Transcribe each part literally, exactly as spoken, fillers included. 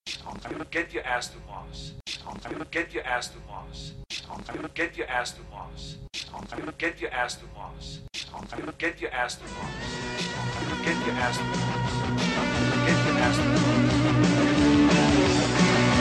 Get your ass to Mars. Get your ass to Mars. Get your ass to Mars. Get your ass to Mars. Get your ass to Mars. Get your ass to Mars. Get your ass to Mars.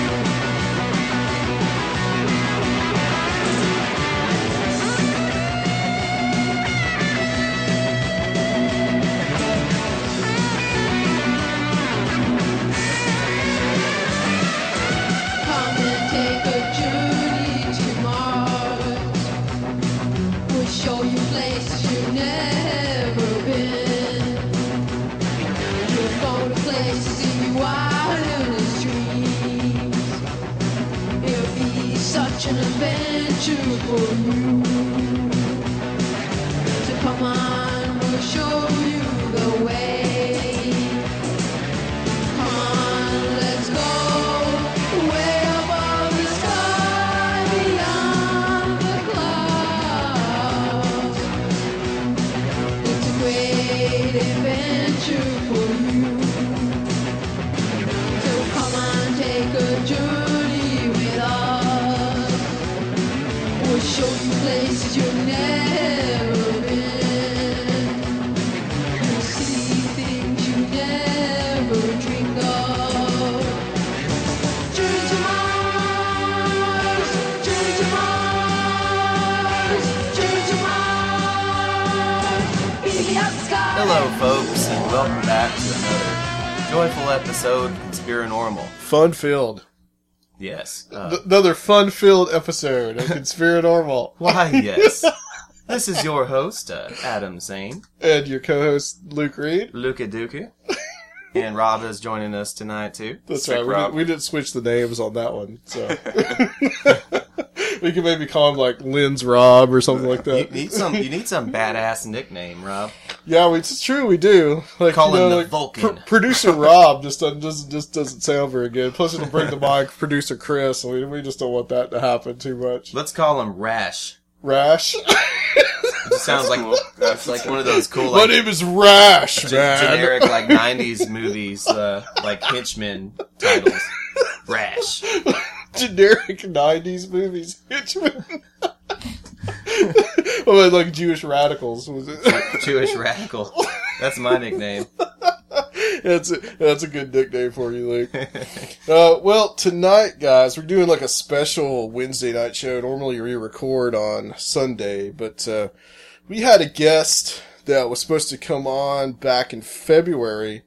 An adventure for you. So come on, we'll show you the way. Come on, let's go way above the sky, beyond the clouds. It's a great adventure for you. So come on, take a journey with us. We'll show you places you've never been. You'll see things you never dreamed of. Journey to Mars, journey to Mars, journey to Mars. Be up the sky. Hello, folks, and welcome back to another joyful episode of Conspiranormal. Fun-filled. Yes. Uh, Th- another fun-filled episode of Conspiranormal. why, yes. This is your host, uh, Adam Zane. And your co-host, Luke Reed. Luca Duca. And Rob is joining us tonight, too. That's Sick right. We, Rob. did, we didn't switch the names on that one, so. We could maybe call him, like, Lynn's Rob or something like You that. need some. You need some badass nickname, Rob. Yeah, we, it's true, we do. Like, Call you know, him the like, Vulcan. pr- producer Rob just doesn't, just, just doesn't sound very good. Plus, it'll bring to mind producer Chris, and we, we just don't want that to happen too much. Let's call him Rash. Rash? It just sounds like it's like one of those cool, My like, name is Rash, ge- man. generic like nineties movies, uh, like henchmen titles. Rash. Generic nineties movies. Hitchman. What about, like, Jewish radicals? Was it? Jewish radical. That's my nickname. That's a, that's a good nickname for you, Luke. Uh, well, tonight, guys, we're doing like a special Wednesday night show. Normally we record on Sunday, but uh, we had a guest that was supposed to come on back in February,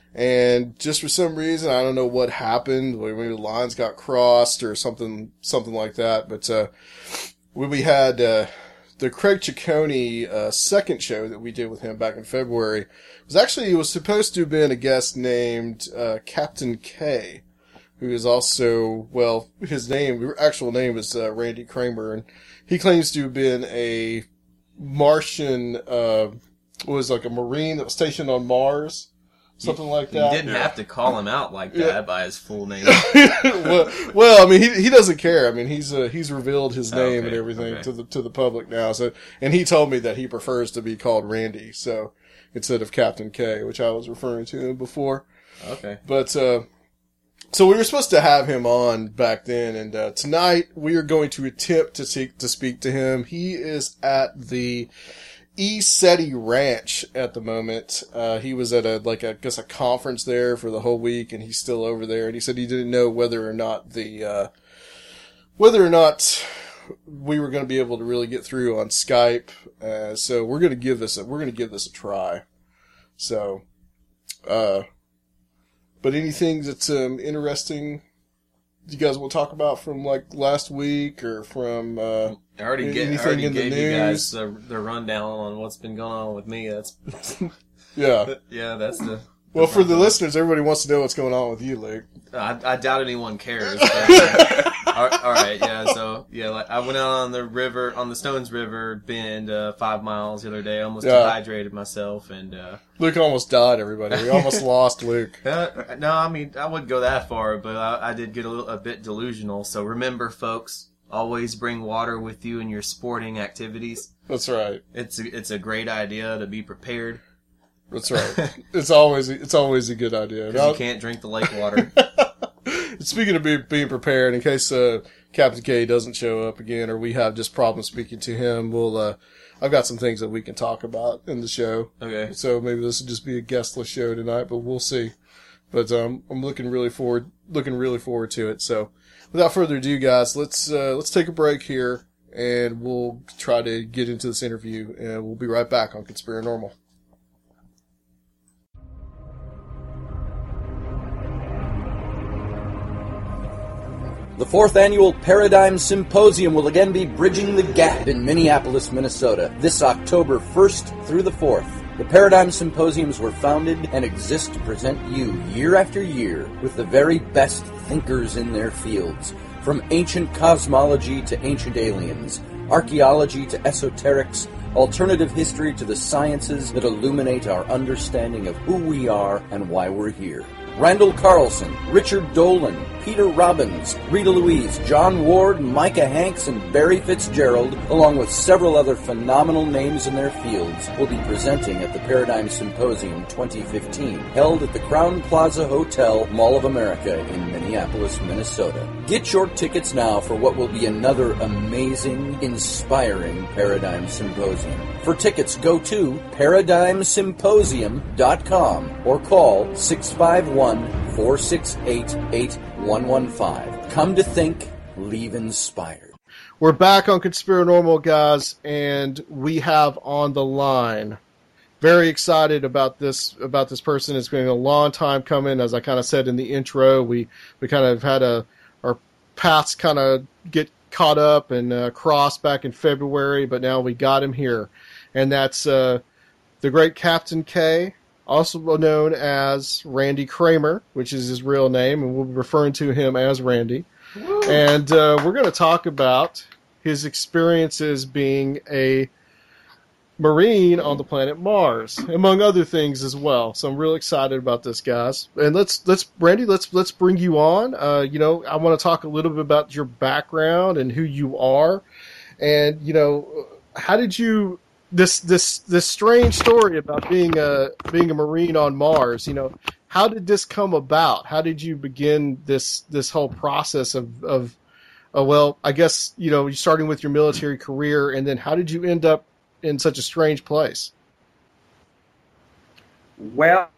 and just for some reason, I don't know what happened. Maybe the lines got crossed or something, something like that. But uh, when we had uh, the Craig Ciccone uh, second show that we did with him back in February, it was actually, it was supposed to have been a guest named uh, Captain K, who is also, well, his name, actual name is uh, Randy Kramer, and he claims to have been a Martian, uh, was like a Marine that was stationed on Mars, something you, like that. You didn't have to call him out like that Yeah. by his full name. well, well, I mean, he he doesn't care. I mean, he's uh, he's revealed his name Okay, and everything okay. to the to the public now. So, and he told me that he prefers to be called Randy, so instead of Captain K, which I was referring to him before. Okay. But uh, so we were supposed to have him on back then, and uh, tonight we are going to attempt to seek to speak to him. He is at the E-SETI Ranch at the moment. Uh, he was at a, like, a, I guess a conference there for the whole week, and he's still over there, and he said he didn't know whether or not the, uh, whether or not we were going to be able to really get through on Skype. Uh, so we're going to give this a, we're going to give this a try. So, uh, but anything that's, um, interesting you guys want to talk about from, like, last week or from, uh, I already, get, I anything already in the gave you news? guys the, the rundown on what's been going on with me. That's yeah. yeah, that's the. Well, for the listeners, everybody wants to know what's going on with you, Luke. I, I doubt anyone cares. But, uh, all, all right, yeah. So yeah, like I went out on the river, on the Stones River Bend, uh, five miles the other day. I almost Yeah. dehydrated myself, and uh, Luke almost died, everybody. We almost lost Luke. uh, no, I mean I wouldn't go that far, but I, I did get a, little, a bit delusional. So remember, folks, always bring water with you in your sporting activities. That's right. It's a, it's a great idea to be prepared. That's right. It's always it's always a good idea. Because you can't drink the lake water. speaking of being, being prepared, in case uh, Captain K doesn't show up again, or we have just problems speaking to him, we'll. Uh, I've got some things that we can talk about in the show. Okay. So maybe this will just be a guestless show tonight, but we'll see. But um, I'm looking really forward, looking really forward to it. So, without further ado, guys, let's uh, let's take a break here, and we'll try to get into this interview, and we'll be right back on Conspiranormal. The fourth annual Paradigm Symposium will again be bridging the gap in Minneapolis, Minnesota, this October first through the fourth. The Paradigm Symposiums were founded and exist to present you, year after year, with the very best thinkers in their fields. From ancient cosmology to ancient aliens, archaeology to esoterics, alternative history to the sciences that illuminate our understanding of who we are and why we're here. Randall Carlson, Richard Dolan, Peter Robbins, Rita Louise, John Ward, Micah Hanks, and Barry Fitzgerald, along with several other phenomenal names in their fields, will be presenting at the Paradigm Symposium twenty fifteen, held at the Crowne Plaza Hotel, Mall of America in Minneapolis, Minnesota. Get your tickets now for what will be another amazing, inspiring Paradigm Symposium. For tickets, go to paradigm symposium dot com or call six five one, four six eight, eight one one five. Come to think, leave inspired. We're back on Conspiranormal, guys, and we have on the line. Very excited about this about this person. It's been a long time coming, as I kind of said in the intro. We we kind of had a our paths kind of get caught up and uh, crossed back in February, but now we got him here, and that's uh, the great Captain K, also known as Randy Kramer, which is his real name, and we'll be referring to him as Randy. Woo. And uh, we're going to talk about his experiences being a Marine on the planet Mars, among other things as well. So I'm real excited about this, guys. And let's let's Randy, let's let's bring you on. Uh, you know, I want to talk a little bit about your background and who you are, and you know, how did you this this this strange story about being a being a Marine on Mars? You know, how did this come about? How did you begin this this whole process of of uh, well, I guess you know, you starting with your military career, and then how did you end up in such a strange place? Well,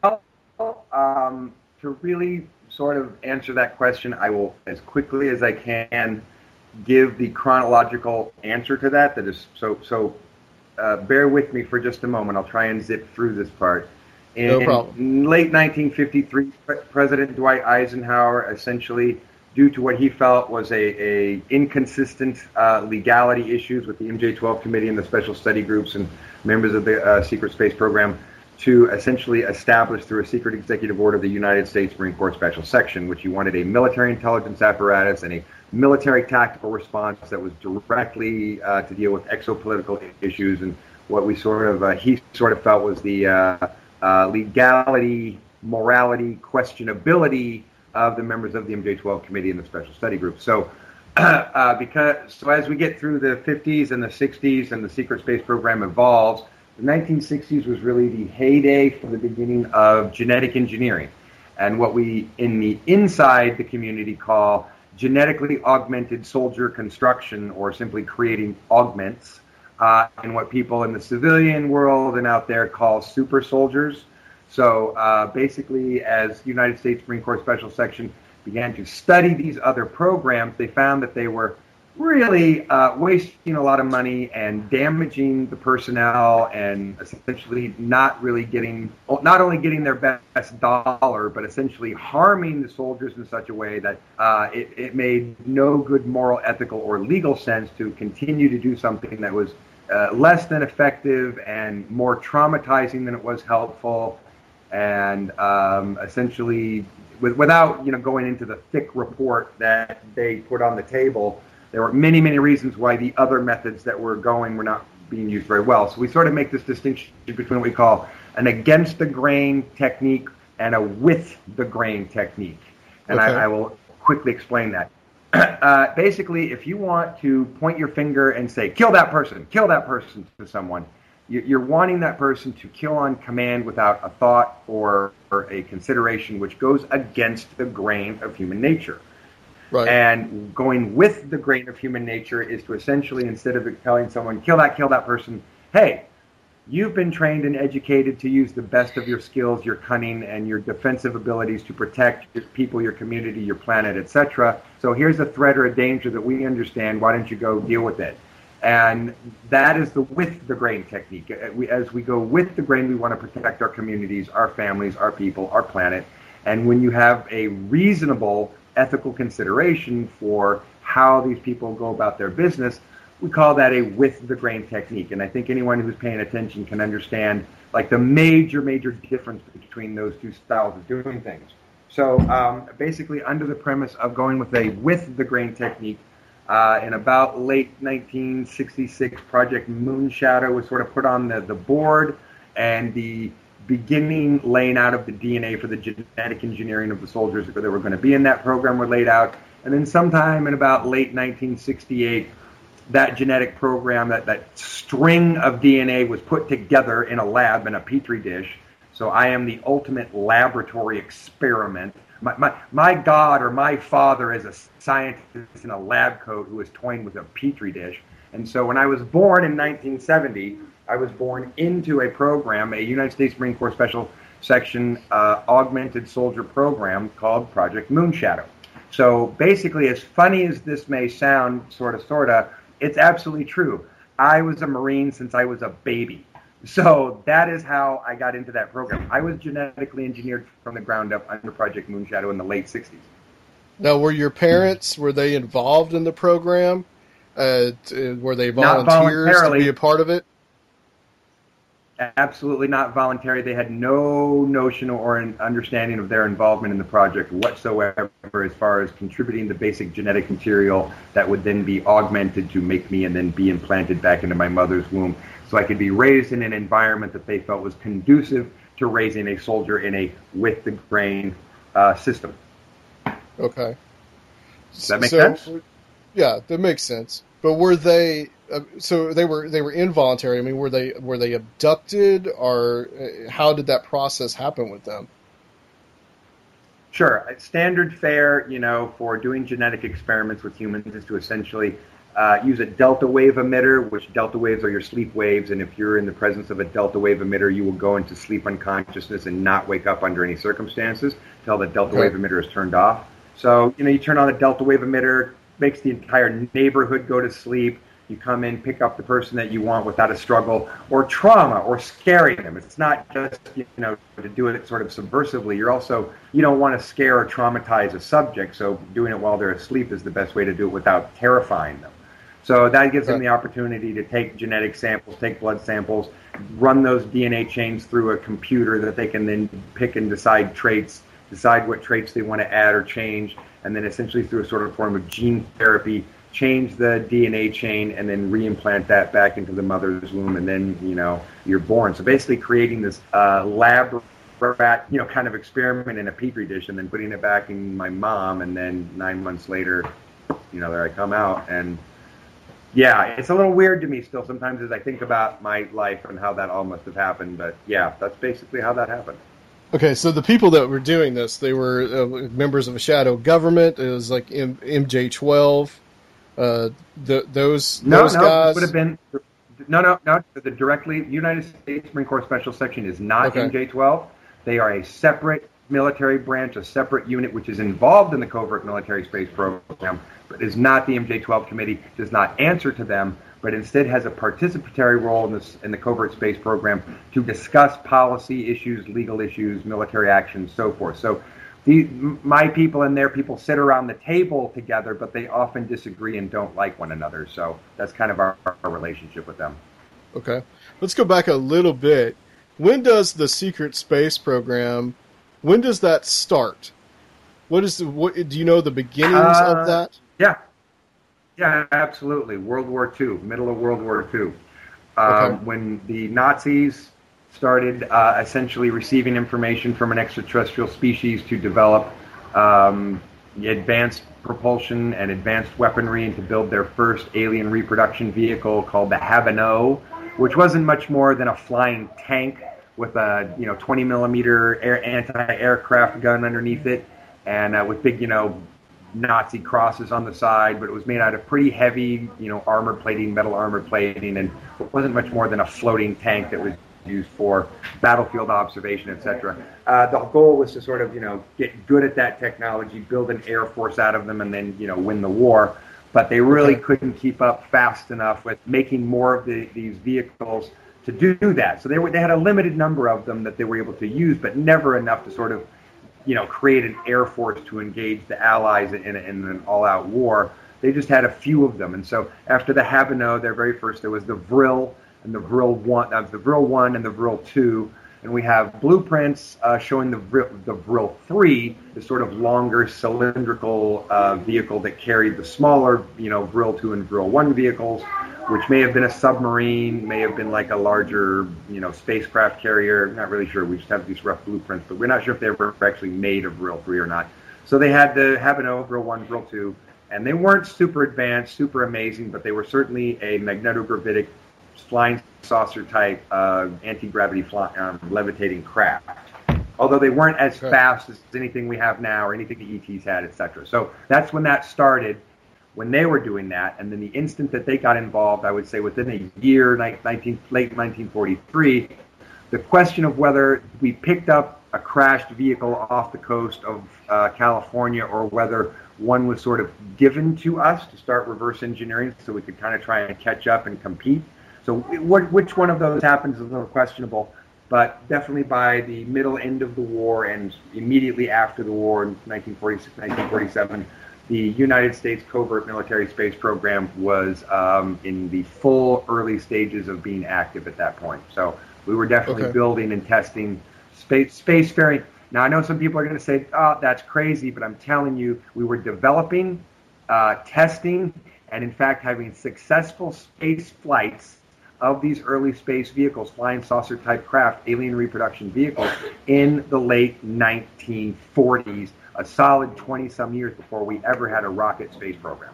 um, to really sort of answer that question, I will, as quickly as I can, give the chronological answer to that. That is so. So, uh, bear with me for just a moment. I'll try and zip through this part. In, no problem. In late nineteen fifty-three, President Dwight Eisenhower, essentially, due to what he felt was a, a inconsistent uh, legality issues with the M J twelve committee and the special study groups and members of the uh, secret space program, to essentially establish through a secret executive order the United States Marine Corps Special Section, which he wanted a military intelligence apparatus and a military tactical response that was directly uh, to deal with exopolitical issues and what we sort of, uh, he sort of felt was the uh, uh, legality, morality, questionability of the members of the M J twelve committee and the special study group. So, uh, because so as we get through the fifties and the sixties and the secret space program evolves, the nineteen sixties was really the heyday for the beginning of genetic engineering, and what we in the inside the community call genetically augmented soldier construction, or simply creating augments, uh, and what people in the civilian world and out there call super soldiers. So uh, basically, as United States Marine Corps Special Section began to study these other programs, they found that they were really uh, wasting a lot of money and damaging the personnel, and essentially not really getting, not only getting their best dollar, but essentially harming the soldiers in such a way that uh, it, it made no good moral, ethical, or legal sense to continue to do something that was uh, less than effective and more traumatizing than it was helpful. And um, essentially, with, without you know going into the thick report that they put on the table, there were many, many reasons why the other methods that were going were not being used very well. So we sort of make this distinction between what we call an against-the-grain technique and a with-the-grain technique. And okay. I, I will quickly explain that. Uh, basically, if you want to point your finger and say, kill that person, kill that person to someone, you're wanting that person to kill on command without a thought or, or a consideration, which goes against the grain of human nature. Right. And going with the grain of human nature is to essentially, instead of telling someone, kill that, kill that person, hey, you've been trained and educated to use the best of your skills, your cunning, and your defensive abilities to protect your people, your community, your planet, et cetera. So here's a threat or a danger that we understand. Why don't you go deal with it? And that is the with the grain technique. We, as we go with the grain, we want to protect our communities, our families, our people, our planet. And when you have a reasonable ethical consideration for how these people go about their business, we call that a with the grain technique. And I think anyone who's paying attention can understand like the major, major difference between those two styles of doing things. So um, basically under the premise of going with a with the grain technique, uh, in about late nineteen sixty-six, Project Moonshadow was sort of put on the, the board, and the beginning laying out of the D N A for the genetic engineering of the soldiers that were going to be in that program were laid out. And then sometime in about late nineteen sixty-eight, that genetic program, that, that string of D N A was put together in a lab in a petri dish. So I am the ultimate laboratory experiment. My, my, my God or my father is a scientist in a lab coat who was toying with a petri dish. And so when I was born in nineteen seventy, I was born into a program, a United States Marine Corps Special Section uh, augmented soldier program called Project Moonshadow. So basically, as funny as this may sound, sort of, sort of, it's absolutely true. I was a Marine since I was a baby. So that is how I got into that program. I was genetically engineered from the ground up under Project Moonshadow in the late sixties. Now, were your parents, were they involved in the program? Uh, t- were they volunteers to be a part of it? Absolutely not voluntary. They had no notion or an understanding of their involvement in the project whatsoever as far as contributing the basic genetic material that would then be augmented to make me and then be implanted back into my mother's womb so I could be raised in an environment that they felt was conducive to raising a soldier in a with the grain uh, system. Okay. Does that make so, sense? Yeah, that makes sense. But were they? Uh, so they were they were involuntary. I mean, were they were they abducted, or uh, how did that process happen with them? Sure. Standard fare, you know, for doing genetic experiments with humans is to essentially uh, use a delta wave emitter, which delta waves are your sleep waves, and if you're in the presence of a delta wave emitter, you will go into sleep unconsciousness and not wake up under any circumstances until the delta Okay. wave emitter is turned off. So, you know, you turn on the delta wave emitter, makes the entire neighborhood go to sleep. You come in, pick up the person that you want without a struggle or trauma or scaring them. It's not just, you know, to do it sort of subversively. You're also, you don't want to scare or traumatize a subject, so doing it while they're asleep is the best way to do it without terrifying them. So that gives them the opportunity to take genetic samples, take blood samples, run those D N A chains through a computer that they can then pick and decide traits, decide what traits they want to add or change, and then essentially through a sort of form of gene therapy, change the D N A chain and then reimplant that back into the mother's womb, and then, you know, you're born. So basically creating this uh, lab rat, you know, kind of experiment in a petri dish and then putting it back in my mom, and then nine months later, you know, there I come out. And yeah, it's a little weird to me still sometimes as I think about my life and how that all must have happened. But yeah, that's basically how that happened. Okay, so the people that were doing this, they were uh, members of a shadow government. It was like M- MJ twelve. Uh, the, those No, those no, guys it would have been no, no, no. The directly United States Marine Corps Special Section is not Okay. M J twelve. They are a separate military branch, a separate unit which is involved in the covert military space program, but is not the M J twelve committee. Does not answer to them, but instead has a participatory role in this in the covert space program to discuss policy issues, legal issues, military actions, so forth. So. The, my people and their people sit around the table together, but they often disagree and don't like one another. So that's kind of our, our relationship with them. Okay, let's go back a little bit. When does the secret space program? When does that start? What is the? What do you know the beginnings Uh, of that? Yeah, yeah, absolutely. World War Two, middle of World War Two, um, Okay. when the Nazis started uh, essentially receiving information from an extraterrestrial species to develop um, advanced propulsion and advanced weaponry and to build their first alien reproduction vehicle called the Havano, which wasn't much more than a flying tank with a you know twenty millimeter air, anti-aircraft gun underneath it, and uh, with big you know Nazi crosses on the side, but it was made out of pretty heavy, you know, armor plating, metal armor plating, and it wasn't much more than a floating tank that was used for battlefield observation, et cetera. Uh, the goal was to sort of, you know, get good at that technology, build an air force out of them, and then, you know, win the war. But they really couldn't keep up fast enough with making more of the, these vehicles to do that. So they were they had a limited number of them that they were able to use, but never enough to sort of, you know, create an air force to engage the Allies in, in an all-out war. They just had a few of them. And so after the Haboneau, their very first, there was the Vril and the Vril one, uh, the Vril one and the Vril two. And we have blueprints uh, showing the Vril, the Vril three, the sort of longer cylindrical uh, vehicle that carried the smaller, you know, Vril two and Vril one vehicles, which may have been a submarine, may have been like a larger, you know, spacecraft carrier. Not really sure. We just have these rough blueprints, but we're not sure if they were actually made of Vril three or not. So they had the Haboneau, Vril one, Vril two, and they weren't super advanced, super amazing, but they were certainly a magnetogravitic flying saucer type uh, anti-gravity fly, um, levitating craft. Although they weren't as okay. fast as anything we have now or anything the E Ts had, et cetera. So that's when that started, when they were doing that. And then the instant that they got involved, I would say within a year, nineteen, late nineteen forty-three, the question of whether we picked up a crashed vehicle off the coast of uh, California or whether one was sort of given to us to start reverse engineering so we could kind of try and catch up and compete. So what, which one of those happens is a little questionable, but definitely by the middle end of the war and immediately after the war in nineteen forty-six, nineteen forty-seven, the United States covert military space program was um, in the full early stages of being active at that point. So we were definitely Okay. building and testing space spacefaring. Now I know some people are going to say, "Oh, that's crazy," but I'm telling you, we were developing, uh, testing, and in fact having successful space flights of these early space vehicles, flying saucer type craft, alien reproduction vehicles, in the late nineteen forties, a solid twenty some years before we ever had a rocket space program.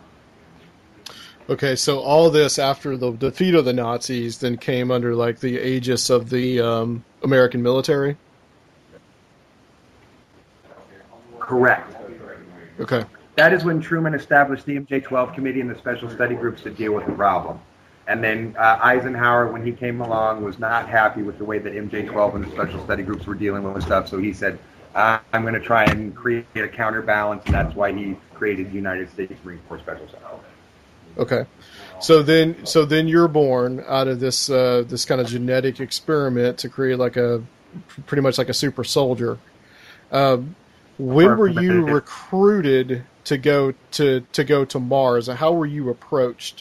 Okay, so all this after the defeat of the Nazis then came under like the aegis of the um, American military? Correct. Okay. That is when Truman established the M J twelve committee and the special study groups to deal with the problem. And then uh, Eisenhower, when he came along, was not happy with the way that M J twelve and the special study groups were dealing with stuff. So he said, uh, I'm going to try and create a counterbalance, and that's why he created the United States Marine Corps Special Study. Okay. So then, so then you're born out of this uh, this kind of genetic experiment to create like a pretty much like a super soldier. Um, when were you recruited to go to to go to Mars, and how were you approached?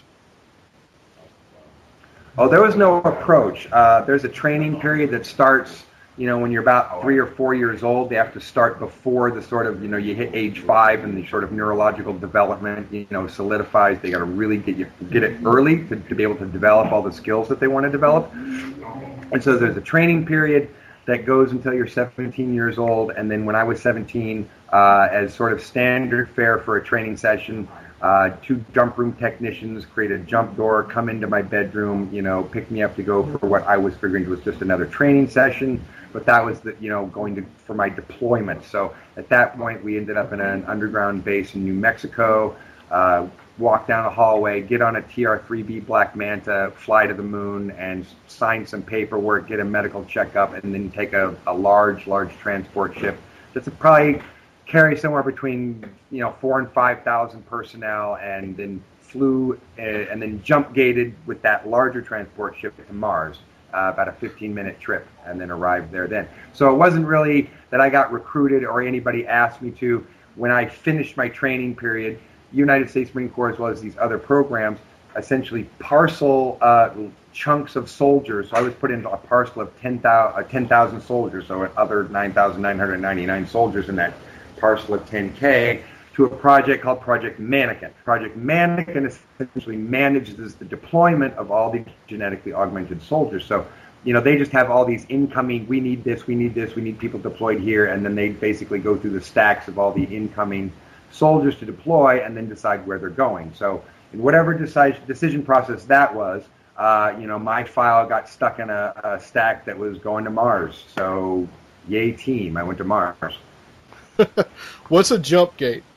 Oh, there was no approach. Uh, there's a training period that starts, you know, when you're about three or four years old. They have to start before the sort of, you know, you hit age five and the sort of neurological development, you know, solidifies. They got to really get you get it early to, to be able to develop all the skills that they want to develop. And so there's a training period that goes until you're seventeen years old. And then when I was seventeen, uh, as sort of standard fare for a training session, Uh, two jump room technicians create a jump door, come into my bedroom, you know, pick me up to go for what I was figuring was just another training session, but that was the, you know, going to for my deployment. So at that point, we ended up in an underground base in New Mexico, uh, walk down a hallway, get on a T R three B Black Manta, fly to the moon, and sign some paperwork, get a medical checkup, and then take a, a large, large transport ship. That's probably carry somewhere between, you know, four and five thousand personnel, and then flew uh, and then jump gated with that larger transport ship to Mars, uh, about a fifteen minute trip, and then arrived there then. So it wasn't really that I got recruited or anybody asked me to. When I finished my training period, United States Marine Corps, as well as these other programs, essentially parcel uh, chunks of soldiers. So I was put into a parcel of ten thousand soldiers, so other nine thousand nine hundred ninety-nine soldiers in that parcel of ten K, to a project called Project Mannequin. Project Mannequin essentially manages the deployment of all these genetically augmented soldiers. So, you know, they just have all these incoming, we need this, we need this, we need people deployed here, and then they basically go through the stacks of all the incoming soldiers to deploy and then decide where they're going. So in whatever decide, decision process that was, uh, you know, my file got stuck in a, a stack that was going to Mars. So yay team, I went to Mars. What's a jump gate?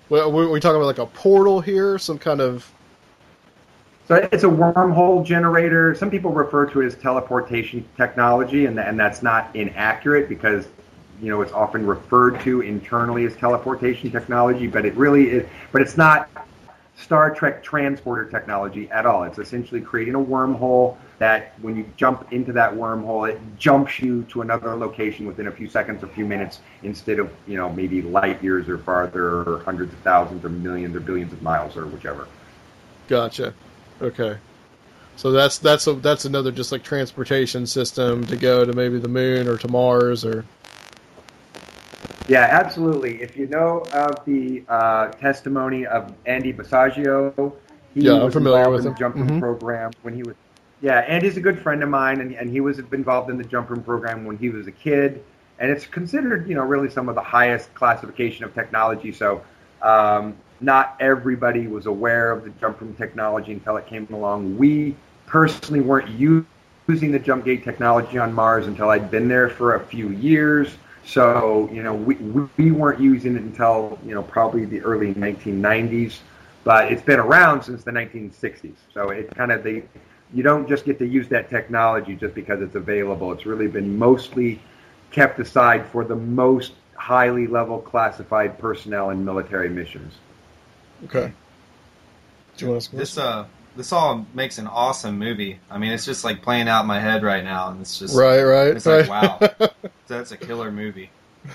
Well, we we talking about like a portal here, some kind of. So it's a wormhole generator. Some people refer to it as teleportation technology, and and that's not inaccurate because, you know, it's often referred to internally as teleportation technology, but it really is. But it's not Star Trek transporter technology at all. It's essentially creating a wormhole that when you jump into that wormhole, it jumps you to another location within a few seconds or few minutes instead of, you know, maybe light years or farther or hundreds of thousands or millions or billions of miles or whichever. Gotcha. Okay. So that's that's a that's another just like transportation system to go to maybe the moon or to Mars or. Yeah, absolutely. If you know of the uh, testimony of Andy Basaggio, he yeah, I'm was familiar involved with in him. the jump room Mm-hmm. program when he was. Yeah, Andy's a good friend of mine, and, and he was involved in the jump room program when he was a kid, and it's considered, you know, really some of the highest classification of technology. So, um, not everybody was aware of the jump room technology until it came along. We personally weren't using the jump gate technology on Mars until I'd been there for a few years. So, you know, we, we weren't using it until, you know, probably the early nineteen nineties, but it's been around since the nineteen sixties. So it kind of, they, you don't just get to use that technology just because it's available. It's really been mostly kept aside for the most highly level classified personnel in military missions. Okay. Do you want to This uh, this all makes an awesome movie. I mean, it's just like playing out in my head right now, and it's just Right, right. It's right. like, wow, that's a killer movie.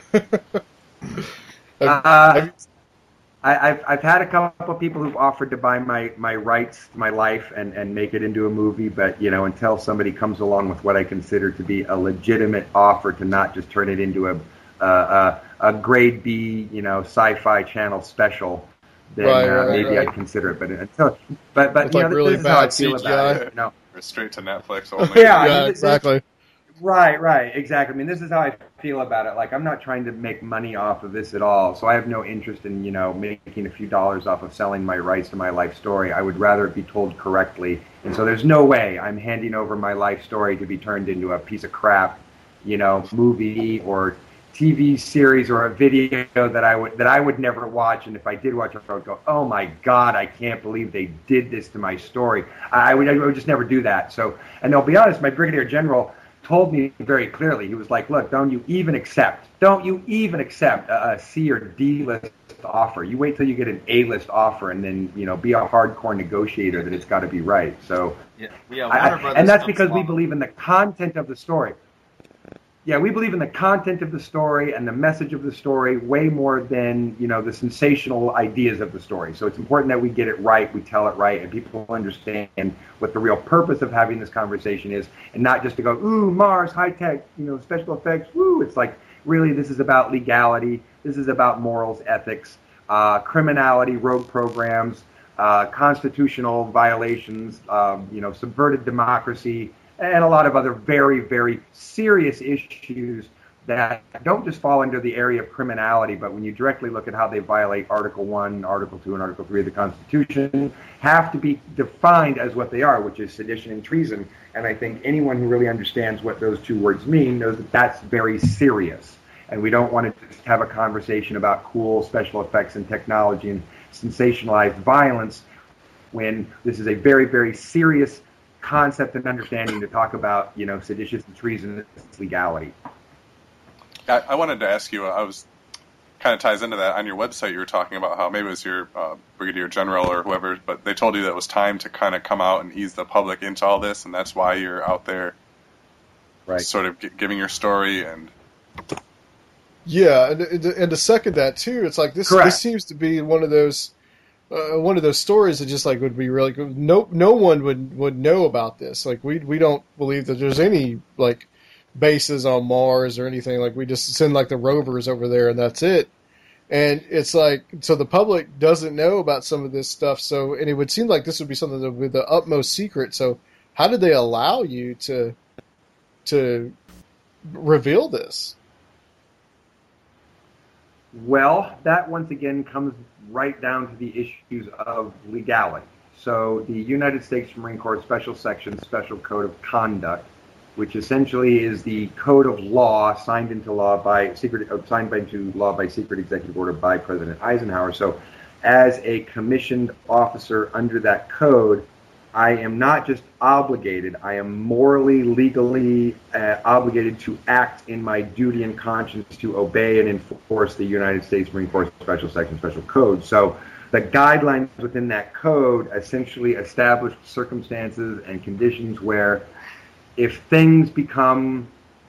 Uh, I, I've I've had a couple of people who've offered to buy my, my rights to my life and, and make it into a movie, but you know, until somebody comes along with what I consider to be a legitimate offer to not just turn it into a a, a, a grade B, you know, sci-fi channel special, then Right, uh, right, maybe right. I'd consider it. But until but but With, you like, know, really this is how I bad feel C G I. about it. You know, Or straight to Netflix only. Yeah, I Yeah, mean, this- exactly. Right, right, exactly. I mean, this is how I feel about it. Like, I'm not trying to make money off of this at all, so I have no interest in, you know, making a few dollars off of selling my rights to my life story. I would rather it be told correctly, and so there's no way I'm handing over my life story to be turned into a piece of crap, you know, movie or T V series or a video that I would that I would never watch. And if I did watch it, I would go, "Oh my God, I can't believe they did this to my story." I would, I would just never do that. So, and I'll be honest, my brigadier general told me very clearly. He was like, "Look, don't you even accept, don't you even accept a, a C or D list offer. You wait till you get an A list offer, and then, you know, be a hardcore negotiator that it's got to be right." So, Yeah, yeah. I- Warner I- Brothers and that's comes because we along. believe in the content of the story. Yeah, we believe in the content of the story and the message of the story way more than, you know, the sensational ideas of the story. So it's important that we get it right, we tell it right, and people understand what the real purpose of having this conversation is, and not just to go, ooh, Mars, high tech, you know, special effects, woo. It's like, really, this is about legality. This is about morals, ethics, uh, criminality, rogue programs, uh, constitutional violations, um, you know, subverted democracy, and a lot of other very, very serious issues that don't just fall under the area of criminality, but when you directly look at how they violate Article one, Article two, and Article three of the Constitution, have to be defined as what they are, which is sedition and treason. And I think anyone who really understands what those two words mean knows that that's very serious. And we don't want to just have a conversation about cool special effects and technology and sensationalized violence when this is a very, very serious concept and understanding to talk about, you know, seditious and treasonous legality. I, I wanted to ask you, I was kind of ties into that. On your website, you were talking about how maybe it was your uh, brigadier general or whoever, but they told you that it was time to kind of come out and ease the public into all this, and that's why you're out there Right. sort of g- giving your story. And Yeah, and, and and to second that too, it's like this. Correct. This seems to be one of those, uh, one of those stories that just like would be really good. No, no one would, would know about this. Like we we don't believe that there's any like bases on Mars or anything. Like we just send like the rovers over there and that's it. And it's like, so the public doesn't know about some of this stuff. So, and it would seem like this would be something that would be the utmost secret. So, how did they allow you to to reveal this? Well, that once again comes right down to the issues of legality. So the United States Marine Corps Special Section Special Code of Conduct, which essentially is the code of law signed into law by secret, uh, signed by into law by secret executive order by President Eisenhower. So as a commissioned officer under that code, I am not just obligated, I am morally, legally uh, obligated to act in my duty and conscience to obey and enforce the United States Marine Corps Special Section Special Code. So the guidelines within that code essentially establish circumstances and conditions where if things become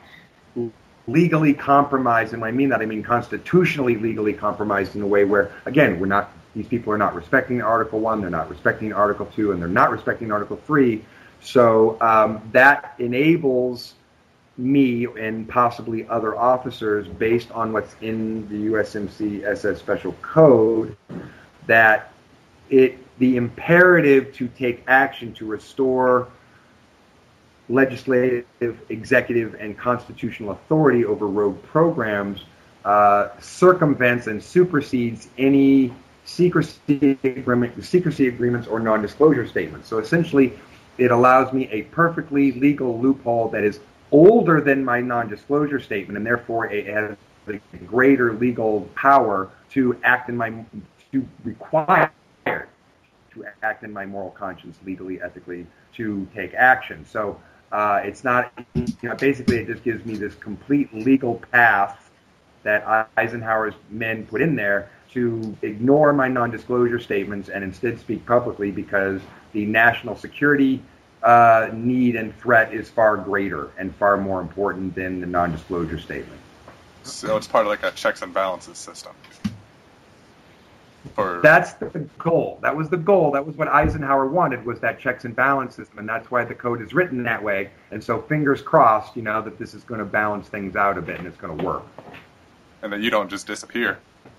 legally compromised, and when I mean that, I mean constitutionally legally compromised in a way where, again, we're not, these people are not respecting Article one, they're not respecting Article two, and they're not respecting Article three. So um, that enables me and possibly other officers, based on what's in the U S M C S S Special Code, that it the imperative to take action to restore legislative, executive, and constitutional authority over rogue programs uh, circumvents and supersedes any secrecy agreement, secrecy agreements or non-disclosure statements. So essentially, it allows me a perfectly legal loophole that is older than my non-disclosure statement, and therefore it has a greater legal power to act in my to require to act in my moral conscience, legally, ethically, to take action. So uh, it's not, you know, basically it just gives me this complete legal path that Eisenhower's men put in there to ignore my non-disclosure statements and instead speak publicly, because the national security uh, need and threat is far greater and far more important than the non-disclosure statement. So it's part of like a checks and balances system. For... That's the goal. That was the goal. That was what Eisenhower wanted, was that checks and balance system, and that's why the code is written that way. And so fingers crossed, you know, that this is going to balance things out a bit and it's going to work. And that you don't just disappear.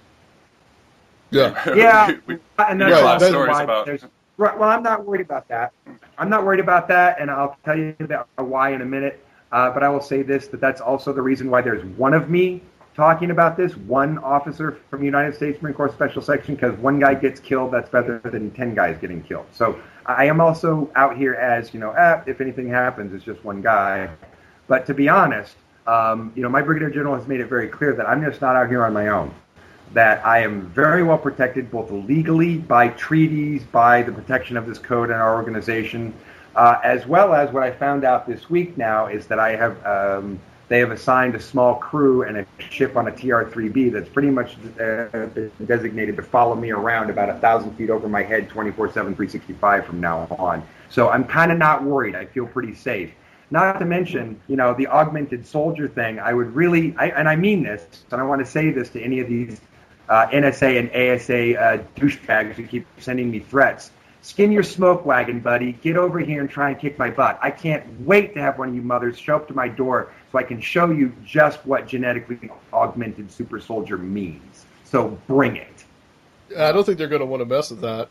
Yeah. Yeah. we, we, and we that's heard also stories why about... there's... Right, well, I'm not worried about that. I'm not worried about that, and I'll tell you that why in a minute. Uh, but I will say this, that that's also the reason why there's one of me talking about this, one officer from the United States Marine Corps Special Section, because one guy gets killed, that's better than ten guys getting killed. So I am also out here as, you know, eh, if anything happens, it's just one guy. But to be honest, um, you know, my Brigadier General has made it very clear that I'm just not out here on my own, that I am very well protected both legally, by treaties, by the protection of this code and our organization, uh, as well as what I found out this week now is that I have... Um, They have assigned a small crew and a ship on a T R three B that's pretty much uh, designated to follow me around about a thousand feet over my head, twenty-four seven, three sixty-five from now on. So I'm kind of not worried. I feel pretty safe. Not to mention, you know, the augmented soldier thing. I would really, I, and I mean this, and I want to say this to any of these uh, N S A and A S A uh, douchebags who keep sending me threats. Skin your smoke wagon, buddy. Get over here and try and kick my butt. I can't wait to have one of you mothers show up to my door so I can show you just what genetically augmented super soldier means. So bring it. I don't think they're going to want to mess with that.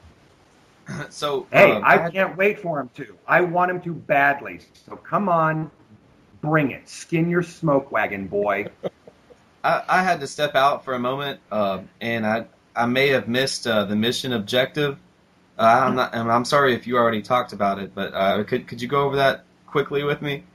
So Hey, uh, I can't wait for him to. I want him to badly. So come on, bring it. Skin your smoke wagon, boy. I, I had to step out for a moment, uh, and I I may have missed uh, the mission objective. Uh, I'm not. I'm sorry if you already talked about it, but uh, could could you go over that quickly with me?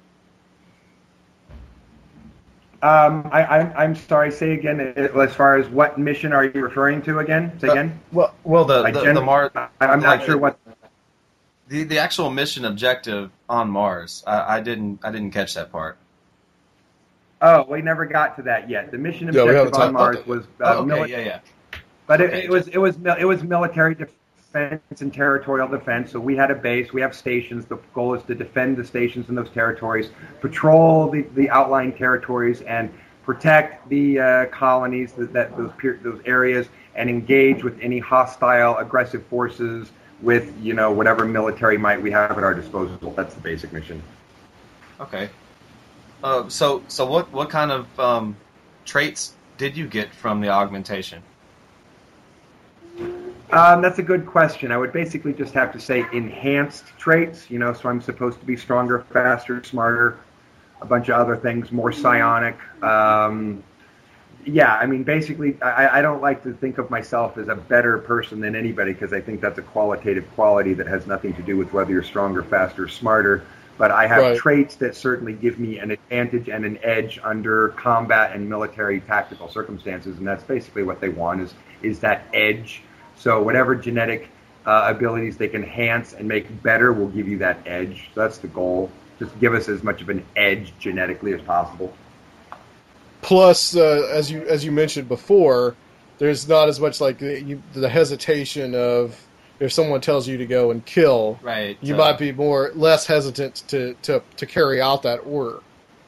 Um, I, I, I'm sorry. Say again. As far as what mission are you referring to again? Say again. Uh, well, well, the I the, gen- the Mars. I'm not like, sure what. The the actual mission objective on Mars. I, I didn't I didn't catch that part. Oh, we never got to that yet. The mission Yeah, we objective haven't on talked- Mars was uh, Oh, okay, mili- yeah, yeah. But it, Okay. it was it was mil- it was military defense and territorial defense. So we had a base, we have stations. The goal is to defend the stations in those territories, patrol the, the outlying territories, and protect the uh, colonies that, that those per- those areas, and engage with any hostile, aggressive forces with, you know, whatever military might we have at our disposal. That's the basic mission. Okay. Uh, so so what what kind of um, traits did you get from the augmentation? Um, that's a good question. I would basically just have to say enhanced traits, you know, so I'm supposed to be stronger, faster, smarter, a bunch of other things, more psionic. Um, yeah, I mean, basically, I, I don't like to think of myself as a better person than anybody, because I think that's a qualitative quality that has nothing to do with whether you're stronger, faster, smarter. But I have Right. traits that certainly give me an advantage and an edge under combat and military tactical circumstances, and that's basically what they want, is is that edge. So whatever genetic uh, abilities they can enhance and make better will give you that edge. So that's the goal. Just give us as much of an edge genetically as possible. Plus, uh, as you as you mentioned before, there's not as much like the, you, the hesitation of if someone tells you to go and kill, Right. you uh, might be more less hesitant to, to, to carry out that order.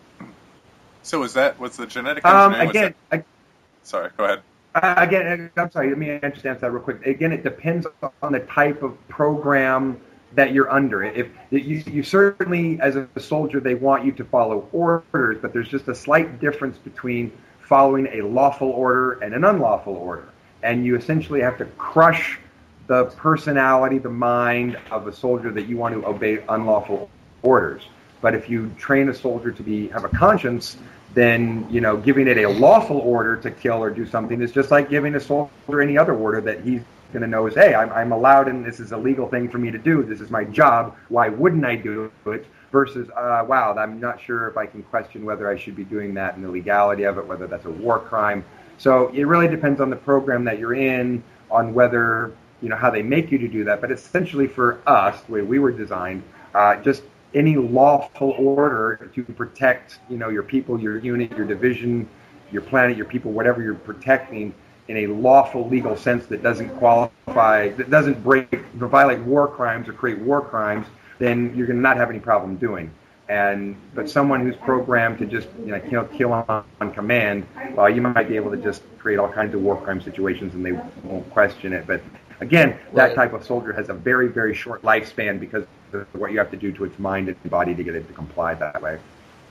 So was that was the genetic Um, engineering? was again, that- I, sorry, go ahead. Uh, again, I'm sorry. Let me understand that real quick. Again, it depends on the type of program that you're under. If you, you certainly, as a soldier, they want you to follow orders, but there's just a slight difference between following a lawful order and an unlawful order, and you essentially have to crush the personality, the mind of a soldier that you want to obey unlawful orders. But if you train a soldier to be have a conscience, then, you know, giving it a lawful order to kill or do something is just like giving a soldier any other order that he's going to know is, hey, I'm, I'm allowed and this is a legal thing for me to do. This is my job. Why wouldn't I do it? Versus, uh, wow, I'm not sure if I can question whether I should be doing that and the legality of it, whether that's a war crime. So it really depends on the program that you're in, on whether, you know, how they make you to do that. But essentially for us, the way we were designed, uh, just any lawful order to protect, you know, your people, your unit, your division, your planet, your people, whatever you're protecting in a lawful legal sense that doesn't qualify, that doesn't break, violate war crimes or create war crimes, then you're going to not have any problem doing. And but someone who's programmed to just, you know, kill, kill on, on command, well, you might be able to just create all kinds of war crime situations and they won't question it. But again, that Right. type of soldier has a very, very short lifespan because of what you have to do to its mind and body to get it to comply that way.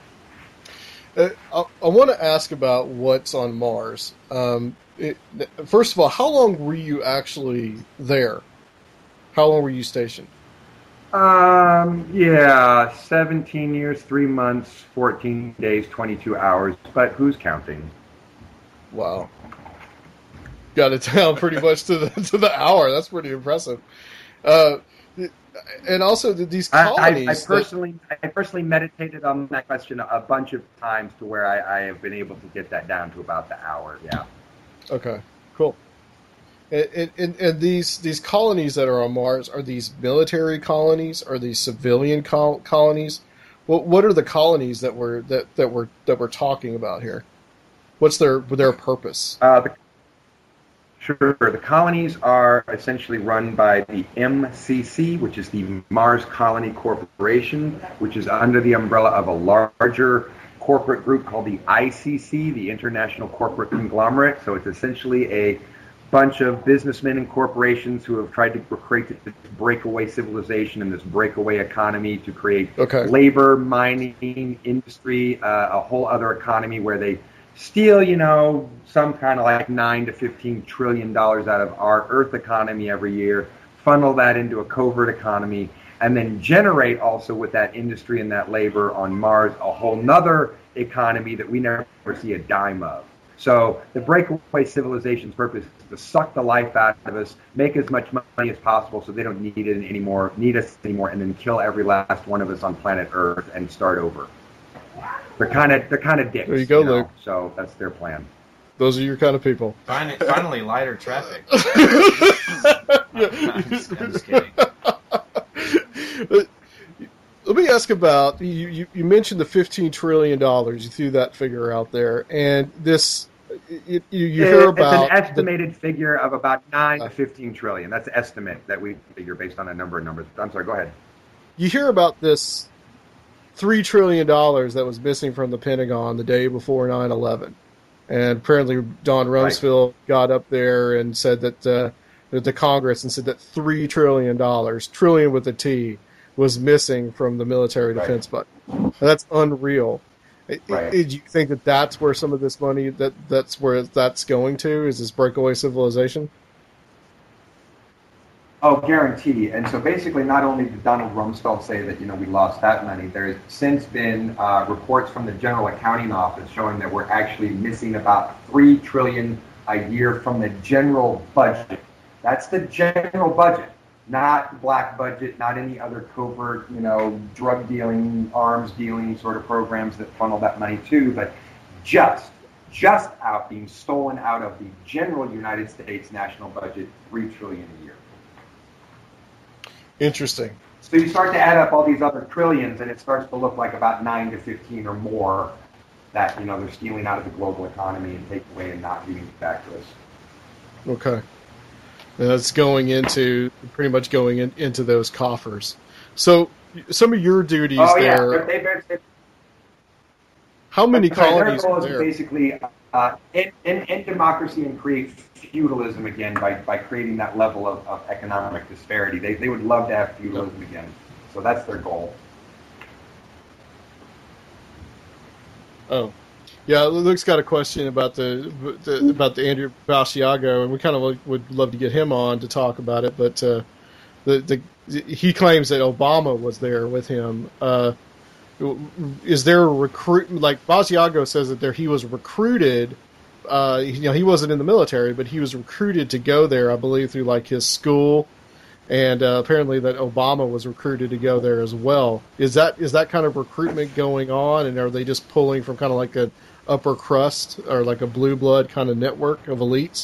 Uh, I, I want to ask about what's on Mars. Um, it, first of all, how long were you actually there? How long were you stationed? Um, yeah, seventeen years, three months, fourteen days, twenty-two hours. But who's counting? Wow. Got it down pretty much to the to the hour. That's pretty impressive. Uh, and also these I, colonies. I, I that- personally, I personally meditated on that question a bunch of times to where I, I have been able to get that down to about the hour. Yeah. Okay, cool. And, and, and these these colonies that are on Mars, are these military colonies? Are these civilian col- colonies? What what are the colonies that we're that, that we're that we're talking about here? What's their their purpose? Uh, the, sure. The colonies are essentially run by the M C C, which is the Mars Colony Corporation, which is under the umbrella of a larger corporate group called the I C C, the International Corporate Conglomerate. So it's essentially a bunch of businessmen and corporations who have tried to create this breakaway civilization and this breakaway economy to create Okay. labor, mining, industry, uh, a whole other economy where they steal, you know, some kind of like nine to fifteen trillion dollars out of our Earth economy every year, funnel that into a covert economy, and then generate also with that industry and that labor on Mars a whole nother economy that we never see a dime of. So the breakaway civilization's purpose is to suck the life out of us, make as much money as possible so they don't need it anymore, need us anymore, and then kill every last one of us on planet Earth and start over. They're kind of they're kind of dicks. There you go, know? Luke. So that's their plan. Those are your kind of people. Finally, finally lighter traffic. Yeah. I'm just, I'm just kidding. Let me ask about you. You, you mentioned the fifteen trillion dollars. You threw that figure out there, and this you, you, you hear It's about an estimated figure of about nine Uh. to fifteen trillion. That's an estimate that we figure based on a number of numbers. I'm sorry. Go ahead. the, you hear about this three trillion dollars that was missing from the Pentagon the day before nine eleven, and apparently Don Rumsfeld got up there and said that uh, that the Congress and said that three trillion dollars, trillion with a T, was missing from the military Right. defense budget. That's unreal. I- Right. I- Do you think that that's where some of this money that that's where that's going to? Is this breakaway civilization? Oh, guarantee. And so basically, not only did Donald Rumsfeld say that, you know, we lost that money, there has since been uh, reports from the General Accounting Office showing that we're actually missing about three trillion dollars a year from the general budget. That's the general budget, not black budget, not any other covert, you know, drug dealing, arms dealing sort of programs that funnel that money to, but just just out being stolen out of the general United States national budget, three trillion dollars a year. Interesting. So you start to add up all these other trillions, and it starts to look like about nine to fifteen or more that, you know, they're stealing out of the global economy and taking away and not giving it back to us. Okay. That's going into, pretty much going in, into those coffers. So some of your duties oh, yeah. there... They're, they're, they're, how many sorry, colonies their goal are is there? basically uh, end, end, end democracy and create feudalism again by, by creating that level of, of economic disparity. They, they would love to have feudalism again. So that's their goal. Oh, yeah. Luke's got a question about the, the about the Andrew Basiago, and we kind of would love to get him on to talk about it. But uh, the the he claims that Obama was there with him. Uh, is there a recruit? Like Basiago says that there he was recruited. Uh, you know, he wasn't in the military, but he was recruited to go there, I believe, through like his school. And uh, apparently that Obama was recruited to go there as well. Is that is that kind of recruitment going on, and are they just pulling from kind of like an upper crust or like a blue blood kind of network of elites?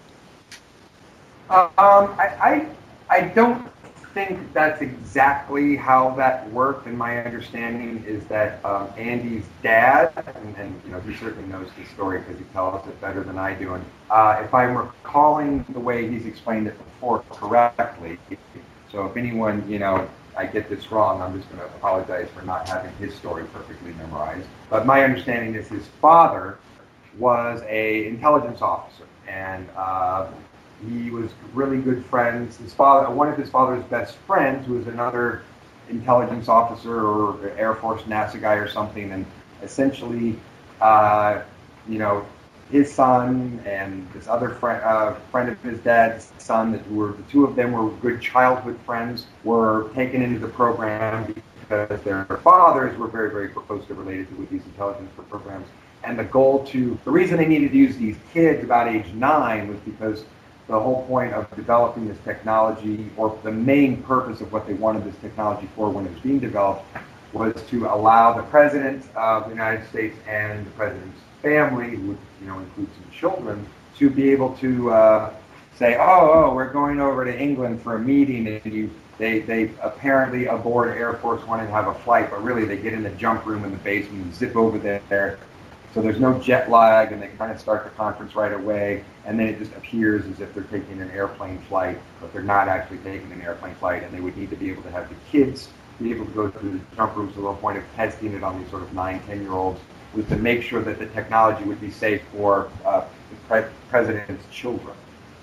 Uh, um, I, I I don't think that's exactly how that worked. And my understanding is that um, Andy's dad, and, and you know he certainly knows the story because he tells it better than I do. And uh, if I'm recalling the way he's explained it before correctly, so if anyone you know I get this wrong, I'm just going to apologize for not having his story perfectly memorized. But my understanding is his father was a intelligence officer, and uh, he was really good friends. His father, one of his father's best friends, who was another intelligence officer or Air Force NASA guy or something, and essentially, uh, you know, his son and this other friend, uh, friend of his dad's son, that were the two of them were good childhood friends, were taken into the program because their fathers were very, very closely related to with these intelligence programs. And the goal to, the reason they needed to use these kids about age nine was because the whole point of developing this technology, or the main purpose of what they wanted this technology for when it was being developed, was to allow the president of the United States and the president's family, who would, you know, include some children, to be able to uh, say, oh, oh, we're going over to England for a meeting, and you, they, they apparently aboard Air Force One and have a flight, but really they get in the jump room in the basement and zip over there. So there's no jet lag, and they kind of start the conference right away, and then it just appears as if they're taking an airplane flight, but they're not actually taking an airplane flight, and they would need to be able to have the kids be able to go through the jump rooms. So the whole point of testing it on these sort of nine, ten-year-olds was to make sure that the technology would be safe for uh, the pre- president's children.